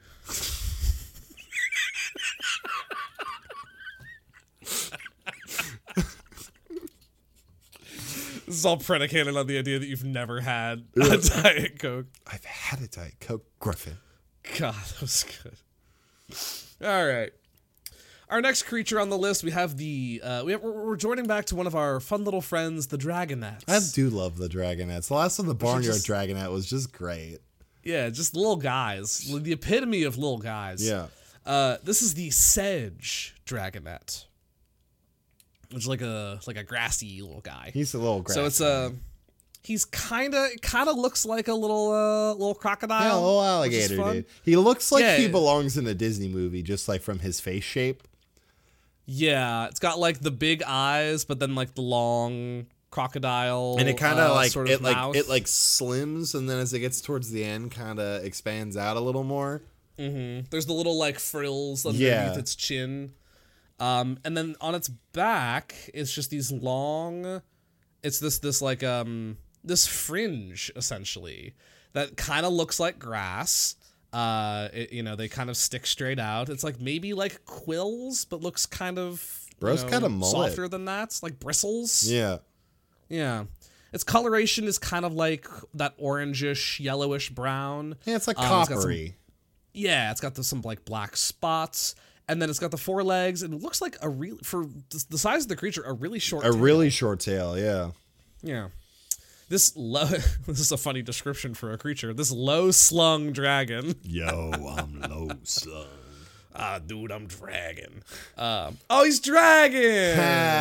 This is all predicated on the idea that you've never had a Diet Coke. I've had a Diet Coke, Griffin. God, that was good. All right. Our next creature on the list, we have the uh, we have, we're, we're joining back to one of our fun little friends, the Dragonets. I do love the Dragonettes. The last one, the Barnyard just- Dragonette, was just great. Yeah, just little guys, the epitome of little guys. Yeah. Uh, this is the Sedge Dragonet, which is like a like a grassy little guy. He's a little grass. So it's a he's kind of kind of looks like a little uh, little crocodile. yeah, a little which is alligator, fun. dude. He looks like Yeah. he belongs in a Disney movie, just like from his face shape. Yeah, it's got like the big eyes, but then like the long crocodile, And it kind of uh, like sort it of like mouth. it like slims, and then as it gets towards the end, kind of expands out a little more. There's the little like frills underneath Yeah. its chin, um, and then on its back, it's just these long. It's this this like um this fringe essentially that kind of looks like grass. Uh, it, you know, they kind of stick straight out. It's like maybe like quills, but looks kind of you Bro's know, kinda mullet. softer than that. It's like bristles. Yeah. Yeah. Its coloration is kind of like that orangish, yellowish brown. Yeah, it's like Um, it's got some- coppery. Yeah, it's got the, some like black spots, and then it's got the forelegs, and it looks like a real for the the size of the creature, a really short. A tail. really short tail, yeah. Yeah. This low. This is a funny description for a creature. This low slung dragon. Yo, I'm low, son. Ah, dude, I'm dragon. Um, oh, he's dragon.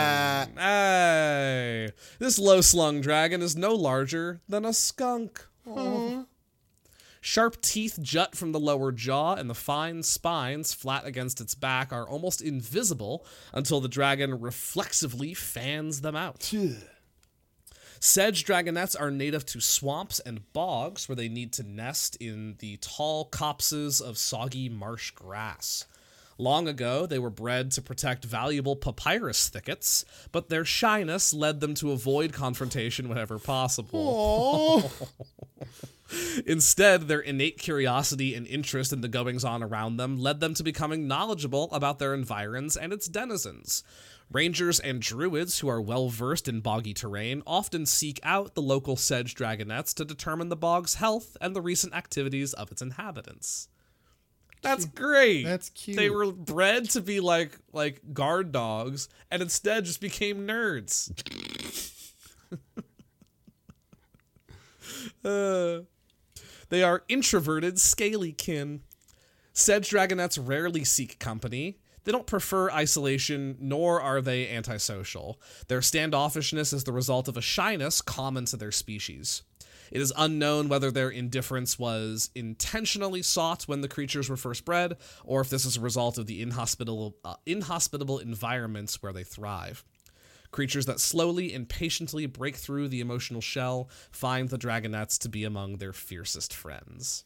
Hey, this low slung dragon is no larger than a skunk. Aw. Sharp teeth jut from the lower jaw, and the fine spines flat against its back are almost invisible until the dragon reflexively fans them out. Sedge dragonets are native to swamps and bogs where they need to nest in the tall copses of soggy marsh grass. Long ago, they were bred to protect valuable papyrus thickets, but their shyness led them to avoid confrontation whenever possible. Instead, their innate curiosity and interest in the goings-on around them led them to becoming knowledgeable about their environs and its denizens. Rangers and druids who are well-versed in boggy terrain often seek out the local sedge dragonets to determine the bog's health and the recent activities of its inhabitants. That's great. That's cute. They were bred to be like like guard dogs, and instead just became nerds. uh, they are introverted, scaly kin. Sedge dragonets rarely seek company. They don't prefer isolation, nor are they antisocial. Their standoffishness is the result of a shyness common to their species. It is unknown whether their indifference was intentionally sought when the creatures were first bred, or if this is a result of the inhospitable, uh, inhospitable environments where they thrive. Creatures that slowly and patiently break through the emotional shell find the dragonets to be among their fiercest friends.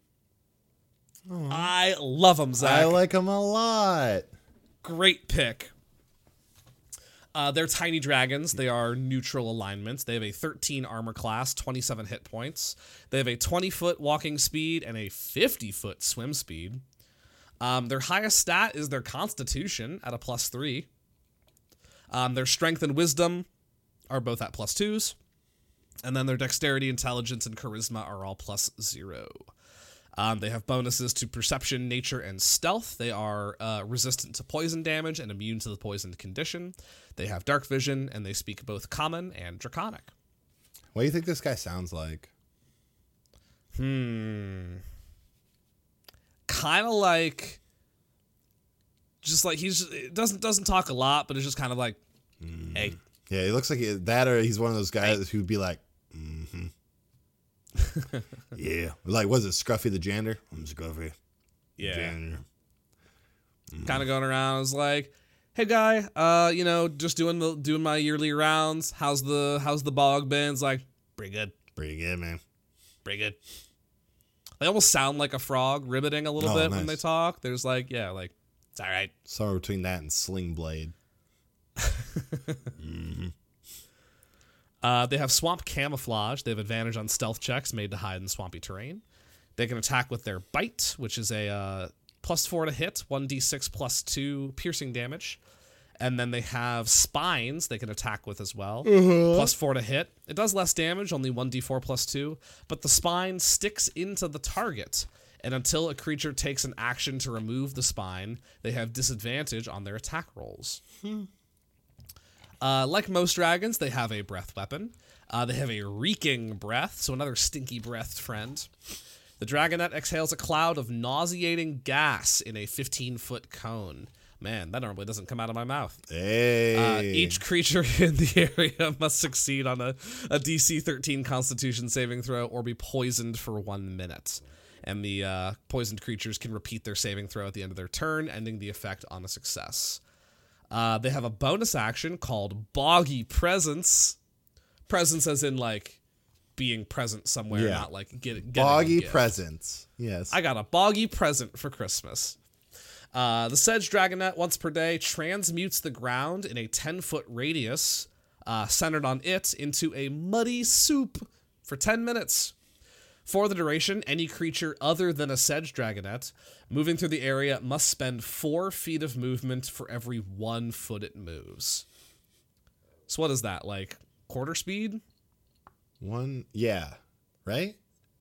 I love them, Zach. I like him a lot. Great pick. Uh, they're tiny dragons. They are neutral alignment. They have a thirteen armor class, twenty-seven hit points. They have a twenty-foot walking speed and a fifty-foot swim speed. Um, their highest stat is their constitution at a plus three. Um, their strength and wisdom are both at plus twos. And then their dexterity, intelligence, and charisma are all plus zero. Um, they have bonuses to perception, nature, and stealth. They are uh, resistant to poison damage and immune to the poisoned condition. They have dark vision, and they speak both common and draconic. What do you think this guy sounds like? Hmm. Kind of like, just like he's just, it doesn't doesn't talk a lot, but it's just kind of like, mm. hey. Yeah, he looks like he, that, or he's one of those guys hey. who'd be like, mm-hmm. Yeah, like was it Scruffy the janitor? I'm Scruffy. Yeah. Janitor. Mm. Kind of going around. I was like, hey guy, uh, you know, just doing the doing my yearly rounds. How's the how's the bog been? It's like, pretty good, pretty good, man, pretty good. They almost sound like a frog, ribbiting a little oh, bit nice. when they talk. There's like, yeah, like it's all right. Somewhere between that and Sling Blade. mm-hmm. Uh, they have swamp camouflage. They have advantage on stealth checks made to hide in swampy terrain. They can attack with their bite, which is a uh, plus four to hit, one d six plus two piercing damage. And then they have spines they can attack with as well, mm-hmm. plus four to hit. It does less damage, only one d four plus two, but the spine sticks into the target. And until a creature takes an action to remove the spine, they have disadvantage on their attack rolls. Hmm. Uh, like most dragons, they have a breath weapon. Uh, they have a reeking breath, so another stinky breathed friend. The dragonet exhales a cloud of nauseating gas in a fifteen-foot cone. Man, that normally doesn't come out of my mouth. Hey. Uh, each creature in the area must succeed on a, a D C thirteen Constitution saving throw or be poisoned for one minute. And the uh, poisoned creatures can repeat their saving throw at the end of their turn, ending the effect on a success. Uh, they have a bonus action called Boggy Presence. Presence as in, like, being present somewhere, yeah. not, like, get, getting Boggy Presence, yes. I got a boggy present for Christmas. Uh, the Sedge Dragonet, once per day, transmutes the ground in a ten-foot radius, uh, centered on it, into a muddy soup for ten minutes. For the duration, any creature other than a Sedge Dragonet moving through the area must spend four feet of movement for every one foot it moves. So what is that, like quarter speed? One, yeah, right?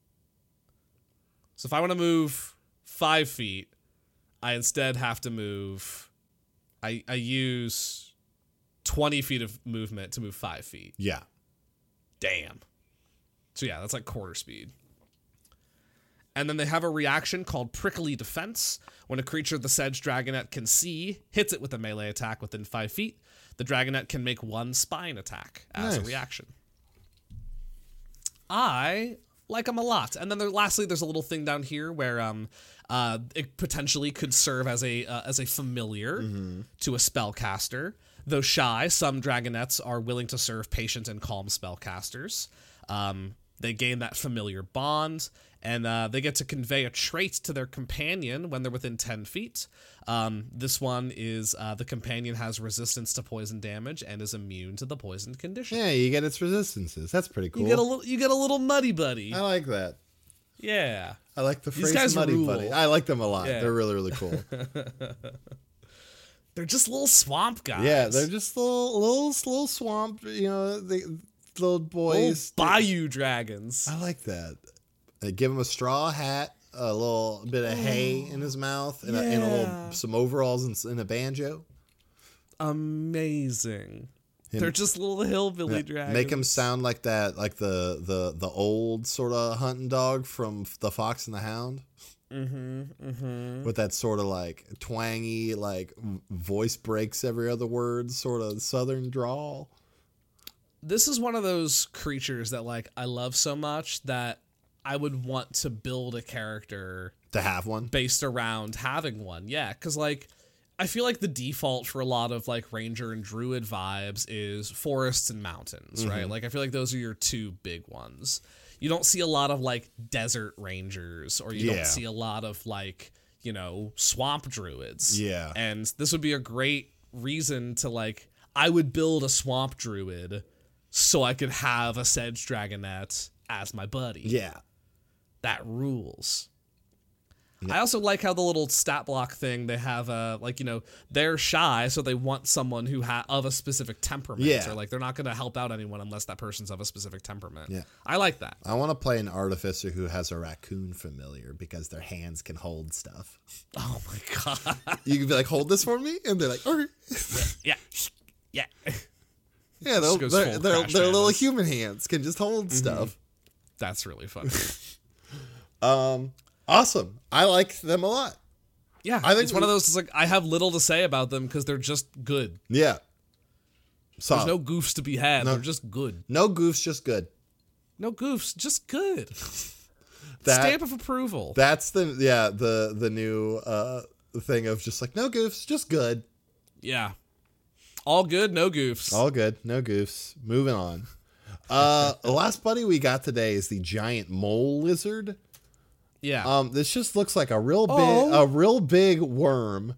So if I want to move five feet, I instead have to move, I, I use twenty feet of movement to move five feet. Yeah. Damn. So yeah, that's like quarter speed. And then they have a reaction called Prickly Defense. When a creature the Sedge Dragonet can see hits it with a melee attack within five feet, the Dragonet can make one spine attack as nice. a reaction. I like them a lot. And then there, lastly, there's a little thing down here where um, uh, it potentially could serve as a uh, as a familiar mm-hmm. to a spellcaster. Though shy, some Dragonets are willing to serve patient and calm spellcasters. Um, they gain that familiar bond. And uh, they get to convey a trait to their companion when they're within ten feet. Um, this one is uh, the companion has resistance to poison damage and is immune to the poisoned condition. Yeah, you get its resistances. That's pretty cool. You get a little, you get a little muddy buddy. I like that. Yeah. I like the phrase guys muddy rule. buddy. I like them a lot. Yeah. They're really, really cool. They're just little swamp guys. Yeah, they're just little, little, little swamp, you know, they, little boys. Little bayou dragons. I like that. They give him a straw hat, a little bit of hay in his mouth, and, yeah. a, and a little some overalls and, and a banjo. Amazing. Him, They're just little hillbilly yeah, dragons. Make him sound like that, like the the the old sort of hunting dog from The Fox and the Hound. Mm-hmm. Mm-hmm. With that sort of like twangy, like voice breaks every other word, sort of southern drawl. This is one of those creatures that like I love so much that I would want to build a character to have one based around having one. Yeah, because like I feel like the default for a lot of like ranger and druid vibes is forests and mountains, mm-hmm. right? Like I feel like those are your two big ones. You don't see a lot of like desert rangers, or you yeah. don't see a lot of like, you know, swamp druids. Yeah. And this would be a great reason to like, I would build a swamp druid so I could have a sedge dragonette as my buddy. Yeah. That rules. I also like how the little stat block thing they have, uh, like, you know, they're shy, so they want someone who ha- of a specific temperament. Yeah. Or, like, they're not going to help out anyone unless that person's of a specific temperament. Yeah. I like that. I want to play an artificer who has a raccoon familiar because their hands can hold stuff. Oh, my God. You can be like, hold this for me? And they're like, okay. Yeah. Yeah. Yeah, they'll, goes their, full their, Crash their little Bandicoot. human hands can just hold stuff. That's really funny. Um, awesome. I like them a lot. Yeah. I think it's one of we- those, it's like, I have little to say about them because they're just good. Yeah. So, There's no, no goofs to be had. They're just good. no goofs, just good. No goofs, just good. That, Stamp of approval. That's the, yeah, the, the new uh thing of just like, no goofs, just good. Yeah. All good, no goofs. All good, no goofs. Moving on. Uh, the last buddy we got today is the giant mole lizard. yeah. Um, this just looks like a real big, Oh. a real big worm,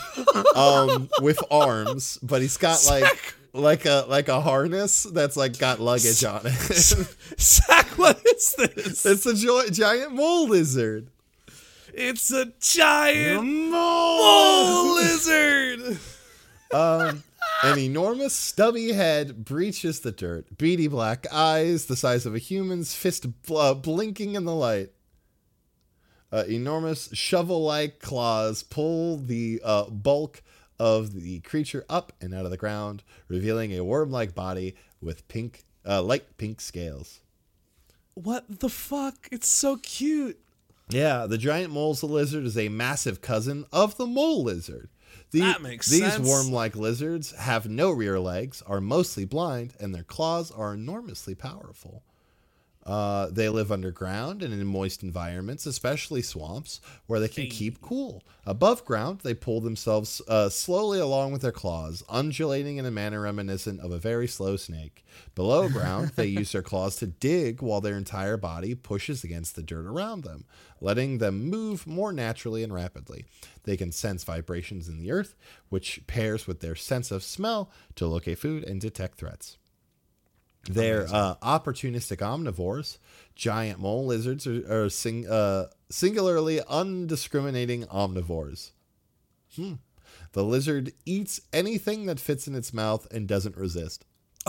um, with arms, but he's got like, like a, like a harness that's like got luggage on it. Zach, what is this? It's a jo- giant mole lizard. It's a giant Mole. mole lizard. Um, an enormous stubby head breaches the dirt. Beady black eyes, the size of a human's fist, bl- uh, blinking in the light. Uh, enormous shovel-like claws pull the uh, bulk of the creature up and out of the ground, revealing a worm-like body with pink, uh, light pink scales. What the fuck? It's so cute. Yeah, the giant mole lizard is a massive cousin of the mole lizard. The, That makes these sense. worm-like lizards have no rear legs, are mostly blind, and their claws are enormously powerful. Uh, they live underground and in moist environments, especially swamps, where they can keep cool. Above ground, they pull themselves uh, slowly along with their claws, undulating in a manner reminiscent of a very slow snake. Below ground, they use their claws to dig while their entire body pushes against the dirt around them, letting them move more naturally and rapidly. They can sense vibrations in the earth, which pairs with their sense of smell to locate food and detect threats. They're uh, opportunistic omnivores. Giant mole lizards are, are sing, uh, singularly undiscriminating omnivores. Hmm. The lizard eats anything that fits in its mouth and doesn't resist.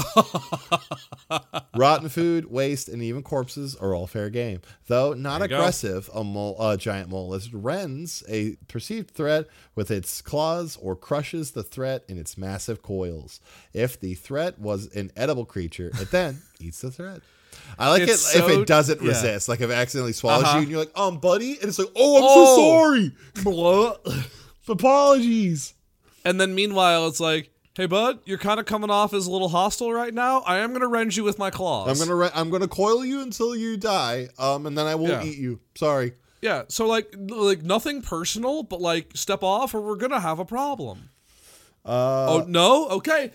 Rotten food, waste, and even corpses are all fair game. Though not There you go. aggressive, a mole, uh, giant mole lizard rends a perceived threat with its claws or crushes the threat in its massive coils. If the threat was an edible creature, it then eats the threat. I like It's it if so- it doesn't yeah. resist. Like if it accidentally swallows Uh-huh. you and you're like, um, buddy, and it's like, oh, I'm Oh. so sorry. Apologies. And then meanwhile, it's like, hey, bud, you're kind of coming off as a little hostile right now. I am going to rend you with my claws. I'm gonna re- I'm gonna coil you until you die, um, and then I will Yeah. eat you. Sorry. Yeah, so like, like nothing personal, but like, step off or we're going to have a problem. Uh, Oh, no? Okay.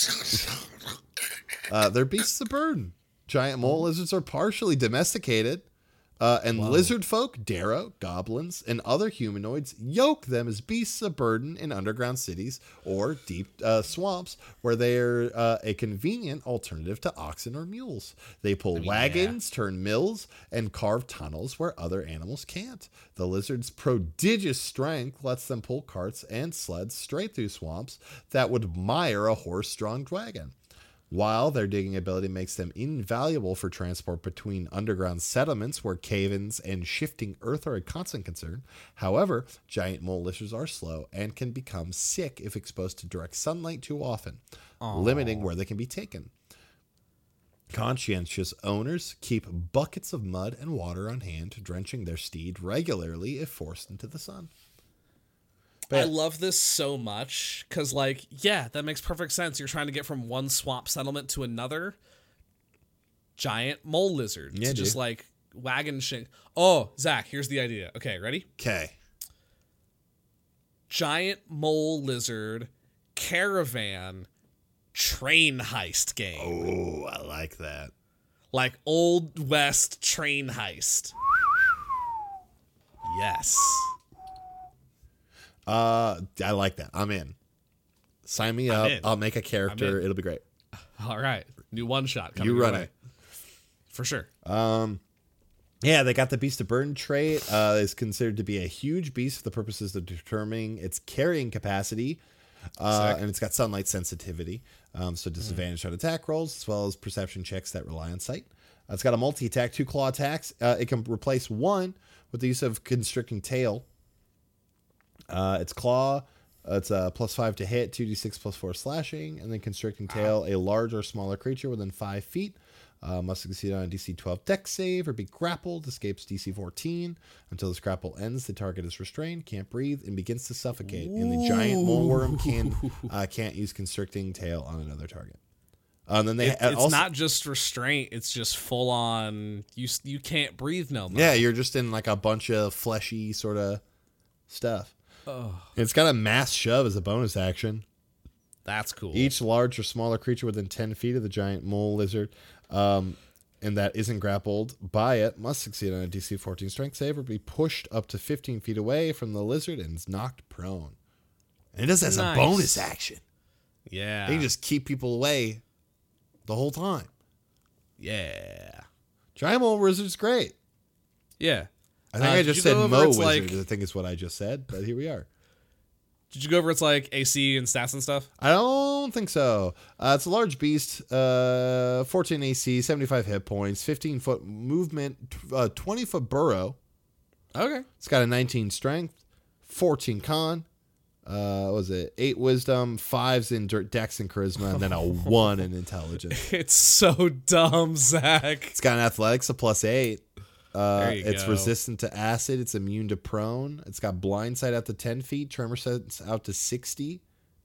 uh, they're beasts of burden. Giant mole lizards are partially domesticated, uh, and lizard folk, Darrow, goblins, and other humanoids yoke them as beasts of burden in underground cities or deep uh, swamps, where they are uh, a convenient alternative to oxen or mules. They pull wagons, turn mills, and carve tunnels where other animals can't. The lizard's prodigious strength lets them pull carts and sleds straight through swamps that would mire a horse-drawn wagon. While their digging ability makes them invaluable for transport between underground settlements where cave-ins and shifting earth are a constant concern, however, giant mole lizards are slow and can become sick if exposed to direct sunlight too often, limiting where they can be taken. Conscientious owners keep buckets of mud and water on hand, drenching their steed regularly if forced into the sun. I love this so much because, like, yeah, that makes perfect sense. You're trying to get from one swamp settlement to another. Giant mole lizard. Yeah, to just dude. like wagon shit. Oh, Zach, here's the idea. Okay, ready? Okay. Giant mole lizard caravan train heist game. Oh, I like that. Like Old West train heist. Yes. Uh, I like that. I'm in. Sign me I'm up. in. I'll make a character. in. It'll be great. All right, new one shot. You run it. For sure. Um, yeah, they got the Beast of Burden trait. Uh, is considered to be a huge beast for the purposes of determining its carrying capacity. Uh, and it's got sunlight sensitivity. Um, so disadvantage mm. on attack rolls, as well as perception checks that rely on sight. Uh, it's got a multi-attack, two claw attacks. Uh, it can replace one with the use of Constricting Tail. Uh, its claw, uh, it's a plus five to hit, two d six plus four slashing, and then Constricting Tail, a large or smaller creature within five feet. Uh, must succeed on a D C twelve dex save or be grappled, escapes D C fourteen. Until this grapple ends, the target is restrained, can't breathe, and begins to suffocate. Ooh. And the giant mole worm can, uh, can't use Constricting Tail on another target. Uh, and then they it, it's also, not just restraint; it's just full on. You you can't breathe no more. Yeah, you're just in like a bunch of fleshy sort of stuff. Oh. It's got a mass shove as a bonus action. That's cool. Each large or smaller creature within ten feet of the giant mole lizard, um, and that isn't grappled by it, must succeed on a D C fourteen strength save or be pushed up to fifteen feet away from the lizard and is knocked prone. And it does that as nice. a bonus action. Yeah. They can just keep people away the whole time. Yeah. Giant mole lizard's great. Yeah. I think uh, I just said Mo Wizard, Wizard, like, I think is what I just said, but here we are. Did you go over its like A C and stats and stuff? I don't think so. Uh, it's a large beast, uh, fourteen A C, seventy-five hit points, fifteen foot movement, uh, twenty foot burrow. Okay. It's got a nineteen strength, fourteen con, uh, what was it, eight wisdom, fives in dex and charisma, and then a one in intelligence. It's so dumb, Zach. It's got an athletics of plus eight. Uh, There you it's go. resistant to acid. It's immune to prone. It's got blind sight out to ten feet, tremor sense out to sixty.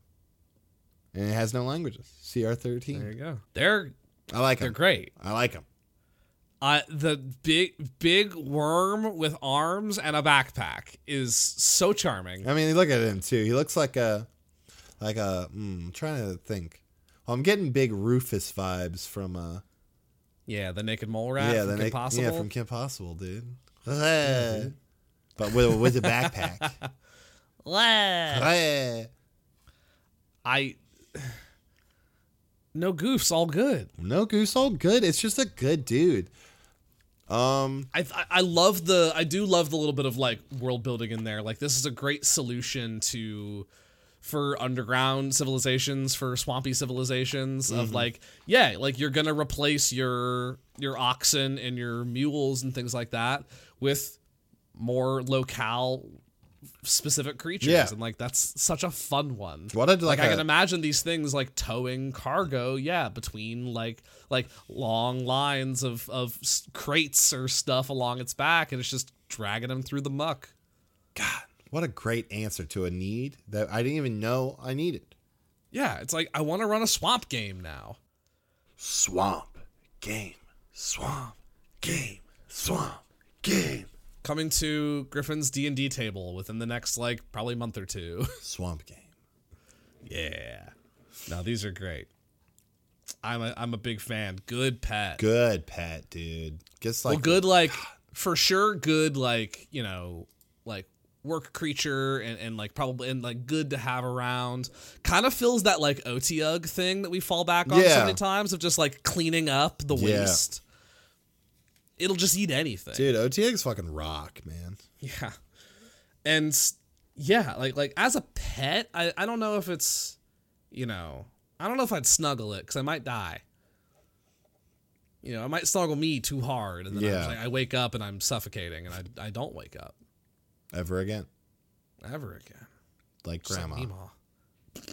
And it has no languages. C R thirteen. There you go. They're I like they're them. great. I like them. Uh, the big big worm with arms and a backpack is so charming. I mean, look at him too. He looks like a, like a. Mm, I'm trying to think. Well, I'm getting big Rufus vibes from. Uh, Yeah, the naked mole rat yeah, from the Kim na- Possible. yeah, from Kim Possible, dude. But with with a backpack. I no goofs, all good. No goose, all good. It's just a good dude. Um, I I love the I do love the little bit of like world building in there. Like this is a great solution to for underground civilizations, for swampy civilizations of like yeah, like you're gonna replace your your oxen and your mules and things like that with more locale specific creatures. Yeah. And like that's such a fun one. What I'd like like I a- can imagine these things like towing cargo, yeah, between like like long lines of of s- crates or stuff along its back, and it's just dragging them through the muck. God, what a great answer to a need that I didn't even know I needed. Yeah, it's like I want to run a swamp game now. Swamp game, swamp game, swamp game, Coming to Griffin's D and D table within the next like probably month or two. swamp game. Yeah. No, these are great. I'm a I'm a big fan. Good pet. Good pet, dude. Just like well, good like for sure. Good like you know like work creature and, and like probably and like good to have around. Kind of fills that like Otyugh thing that we fall back on so Yeah. many times of just like cleaning up the Yeah. waste. It'll just eat anything. dude. O T X fucking rock, man. Yeah. And yeah, like like as a pet, I, I don't know if it's, you know, I don't know if I'd snuggle it because I might die. You know, I might snuggle me too hard, and then I'm Yeah. just like, I wake up and I'm suffocating, and I I don't wake up Ever again, ever again. like Just like grandma. Meemaw.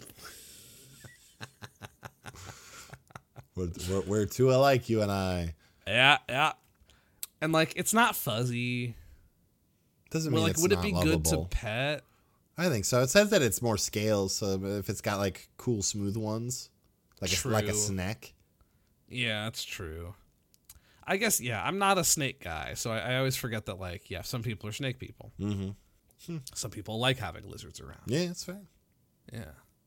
We're, we're, we're too alike, you and I. Yeah, yeah. And like, it's not fuzzy. Doesn't Well, mean like, it's would it not be lovable. good to pet? I think so. It says that it's more scales, so if it's got like cool smooth ones, like a, like a True. snack. Yeah, that's true. I guess, yeah, I'm not a snake guy, so I, I always forget that, like, yeah, some people are snake people. Mm-hmm. Some people like having lizards around. Yeah, it's fair. Yeah.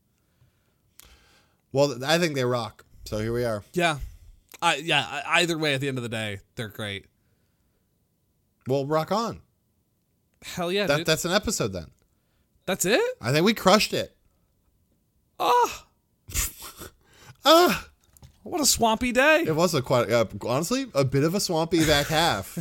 Well, I think they rock. So here we are. Yeah. I, yeah, I- either way, at the end of the day, they're great. Well, rock on. Hell yeah, That dude. that's an episode then. That's it? I think we crushed it. Oh, Ah, what a swampy day. it was a quite uh, honestly a bit of a swampy back half.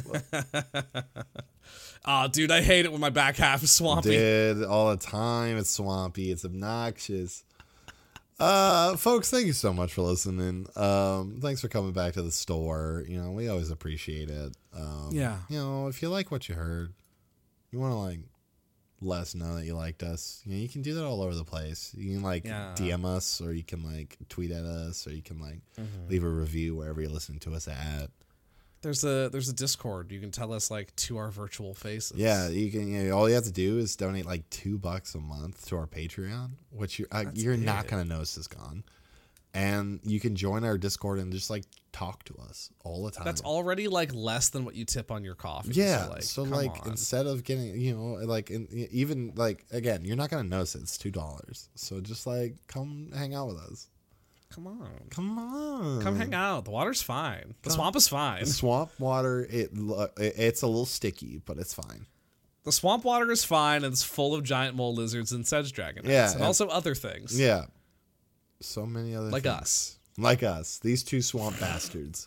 Oh, dude, I hate it when my back half is swampy. Did all the time. It's swampy. It's obnoxious. Uh, folks, thank you so much for listening. Um, thanks for coming back to the store. You know, we always appreciate it. Um, Yeah. You know, if you like what you heard, you want to like let us know that you liked us. You know, you can do that all over the place. You can like Yeah. D M us, or you can like tweet at us, or you can like leave a review wherever you're listening to us at. There's a there's a Discord. You can tell us like to our virtual faces. Yeah, you can. You know, all you have to do is donate like two bucks a month to our Patreon, which you're uh, you're not it. gonna notice is gone, and you can join our Discord and just like talk to us all the time. That's already like less than what you tip on your coffee. Yeah. So like, So come like, on. instead of getting, you know, like in, even like again, you're not gonna notice it. It's two dollars. So just like come hang out with us. come on, Come on. come hang out. The water's fine. The swamp is fine. Swamp water. It it it's a little sticky, but it's fine. The swamp water is fine, and it's full of giant mole lizards and sedge dragonites, Yeah, and and- also other things. Yeah. So many other Like things. us. Like us. These two swamp bastards.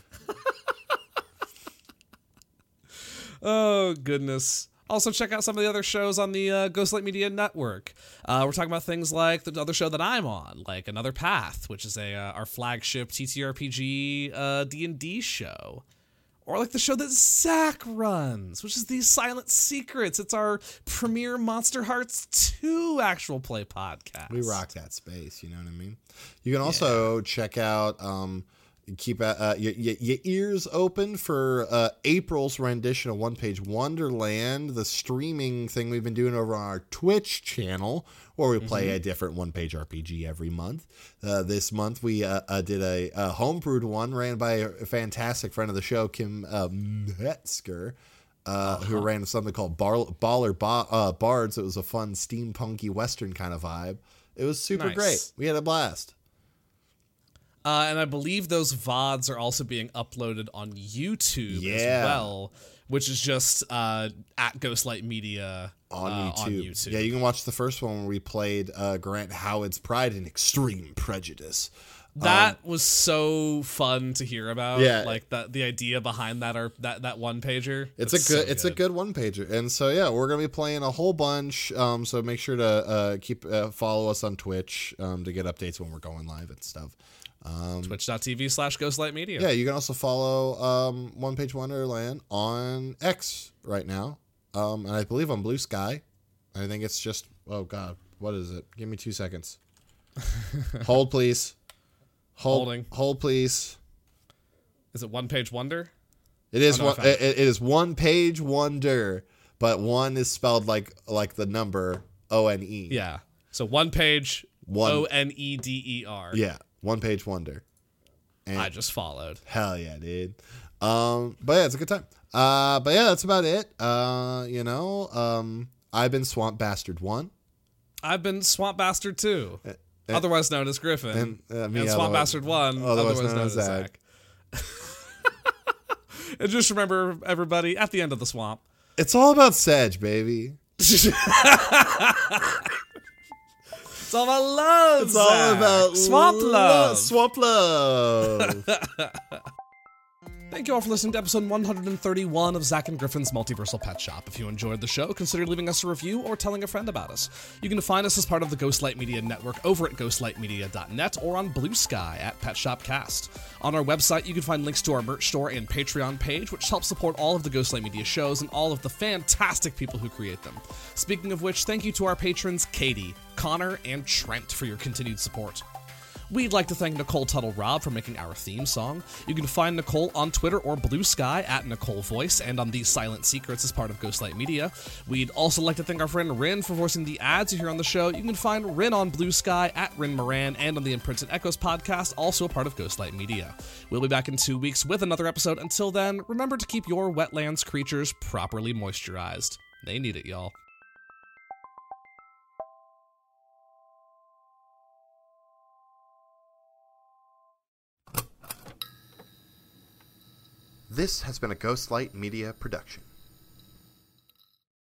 Oh, goodness. Also, check out some of the other shows on the uh, Ghostlight Media Network. Uh, we're talking about things like the other show that I'm on, like Another Path, which is a uh, our flagship T T R P G uh, D and D show. Or like the show that Zach runs, which is The Silent Secrets. It's our premier Monster Hearts two actual play podcast. We rock that space, you know what I mean? You can also check out, um, keep uh, uh, your, your, your ears open for uh, April's rendition of One Page Wonderland, the streaming thing we've been doing over on our Twitch channel, where we play Mm-hmm. a different one-page R P G every month. Uh, this month we uh, uh, did a, a homebrewed one ran by a fantastic friend of the show, Kim uh, Metzger. Uh, who ran something called Bar- Baller ba- uh, Bards. It was a fun steampunky western kind of vibe. It was super Nice. great. We had a blast. Uh, and I believe those V O Ds are also being uploaded on YouTube Yeah. as well, which is just uh, at Ghostlight Media On, uh, YouTube. on YouTube. Yeah, you can watch the first one where we played uh, Grant Howard's Pride and Extreme Prejudice. That was so fun to hear about. Yeah. Like that, the idea behind that are that, that one pager. It's a good, it's a good one pager, and so yeah, we're gonna be playing a whole bunch. Um, so make sure to uh, keep uh, follow us on Twitch um, to get updates when we're going live and stuff. Twitch.tv slash Ghostlight Media. Yeah, you can also follow um, One Page Wonderland on X right now, um, and I believe on Blue Sky. I think it's just oh god, what is it? Give me two seconds. Hold please. Hold, Holding. Hold please. Is it One Page Wonder? It is Oh, no, I one. found It, it is One Page Wonder, but one is spelled like like the number O N E. Yeah. So One Page One- O N E D E R. Yeah, One Page Wonder. And I just followed. hell yeah, dude. Um, but yeah, it's a good time. Uh, but yeah, that's about it. Uh, you know, um, I've been Swamp Bastard One. I've been Swamp Bastard two, otherwise known as Griffin, and, uh, me, and Swamp otherwise- Bastard one, otherwise otherwise, known as Zach. Zach. And just remember, everybody, at the end of the swamp. It's all about Sedge, baby. It's all about love. It's all about swamp lo- love. Swamp love. Thank you all for listening to episode one hundred thirty-one of Zach and Griffin's Multiversal Pet Shop. If you enjoyed the show, consider leaving us a review or telling a friend about us. You can find us as part of the Ghostlight Media Network over at ghostlight media dot net or on Blue Sky at Pet Shop Cast. On our website, you can find links to our merch store and Patreon page, which helps support all of the Ghostlight Media shows and all of the fantastic people who create them. Speaking of which, thank you to our patrons Katie, Connor, and Trent for your continued support. We'd like to thank Nicole Tuttle Robb for making our theme song. You can find Nicole on Twitter or Blue Sky at Nicole Voice and on These Silent Secrets as part of Ghostlight Media. We'd also like to thank our friend Rin for voicing the ads you hear on the show. You can find Rin on Blue Sky at Rin Moran and on the Imprinted Echoes podcast, also a part of Ghostlight Media. We'll be back in two weeks with another episode. Until then, remember to keep your wetlands creatures properly moisturized. They need it, y'all. This has been a Ghostlight Media production.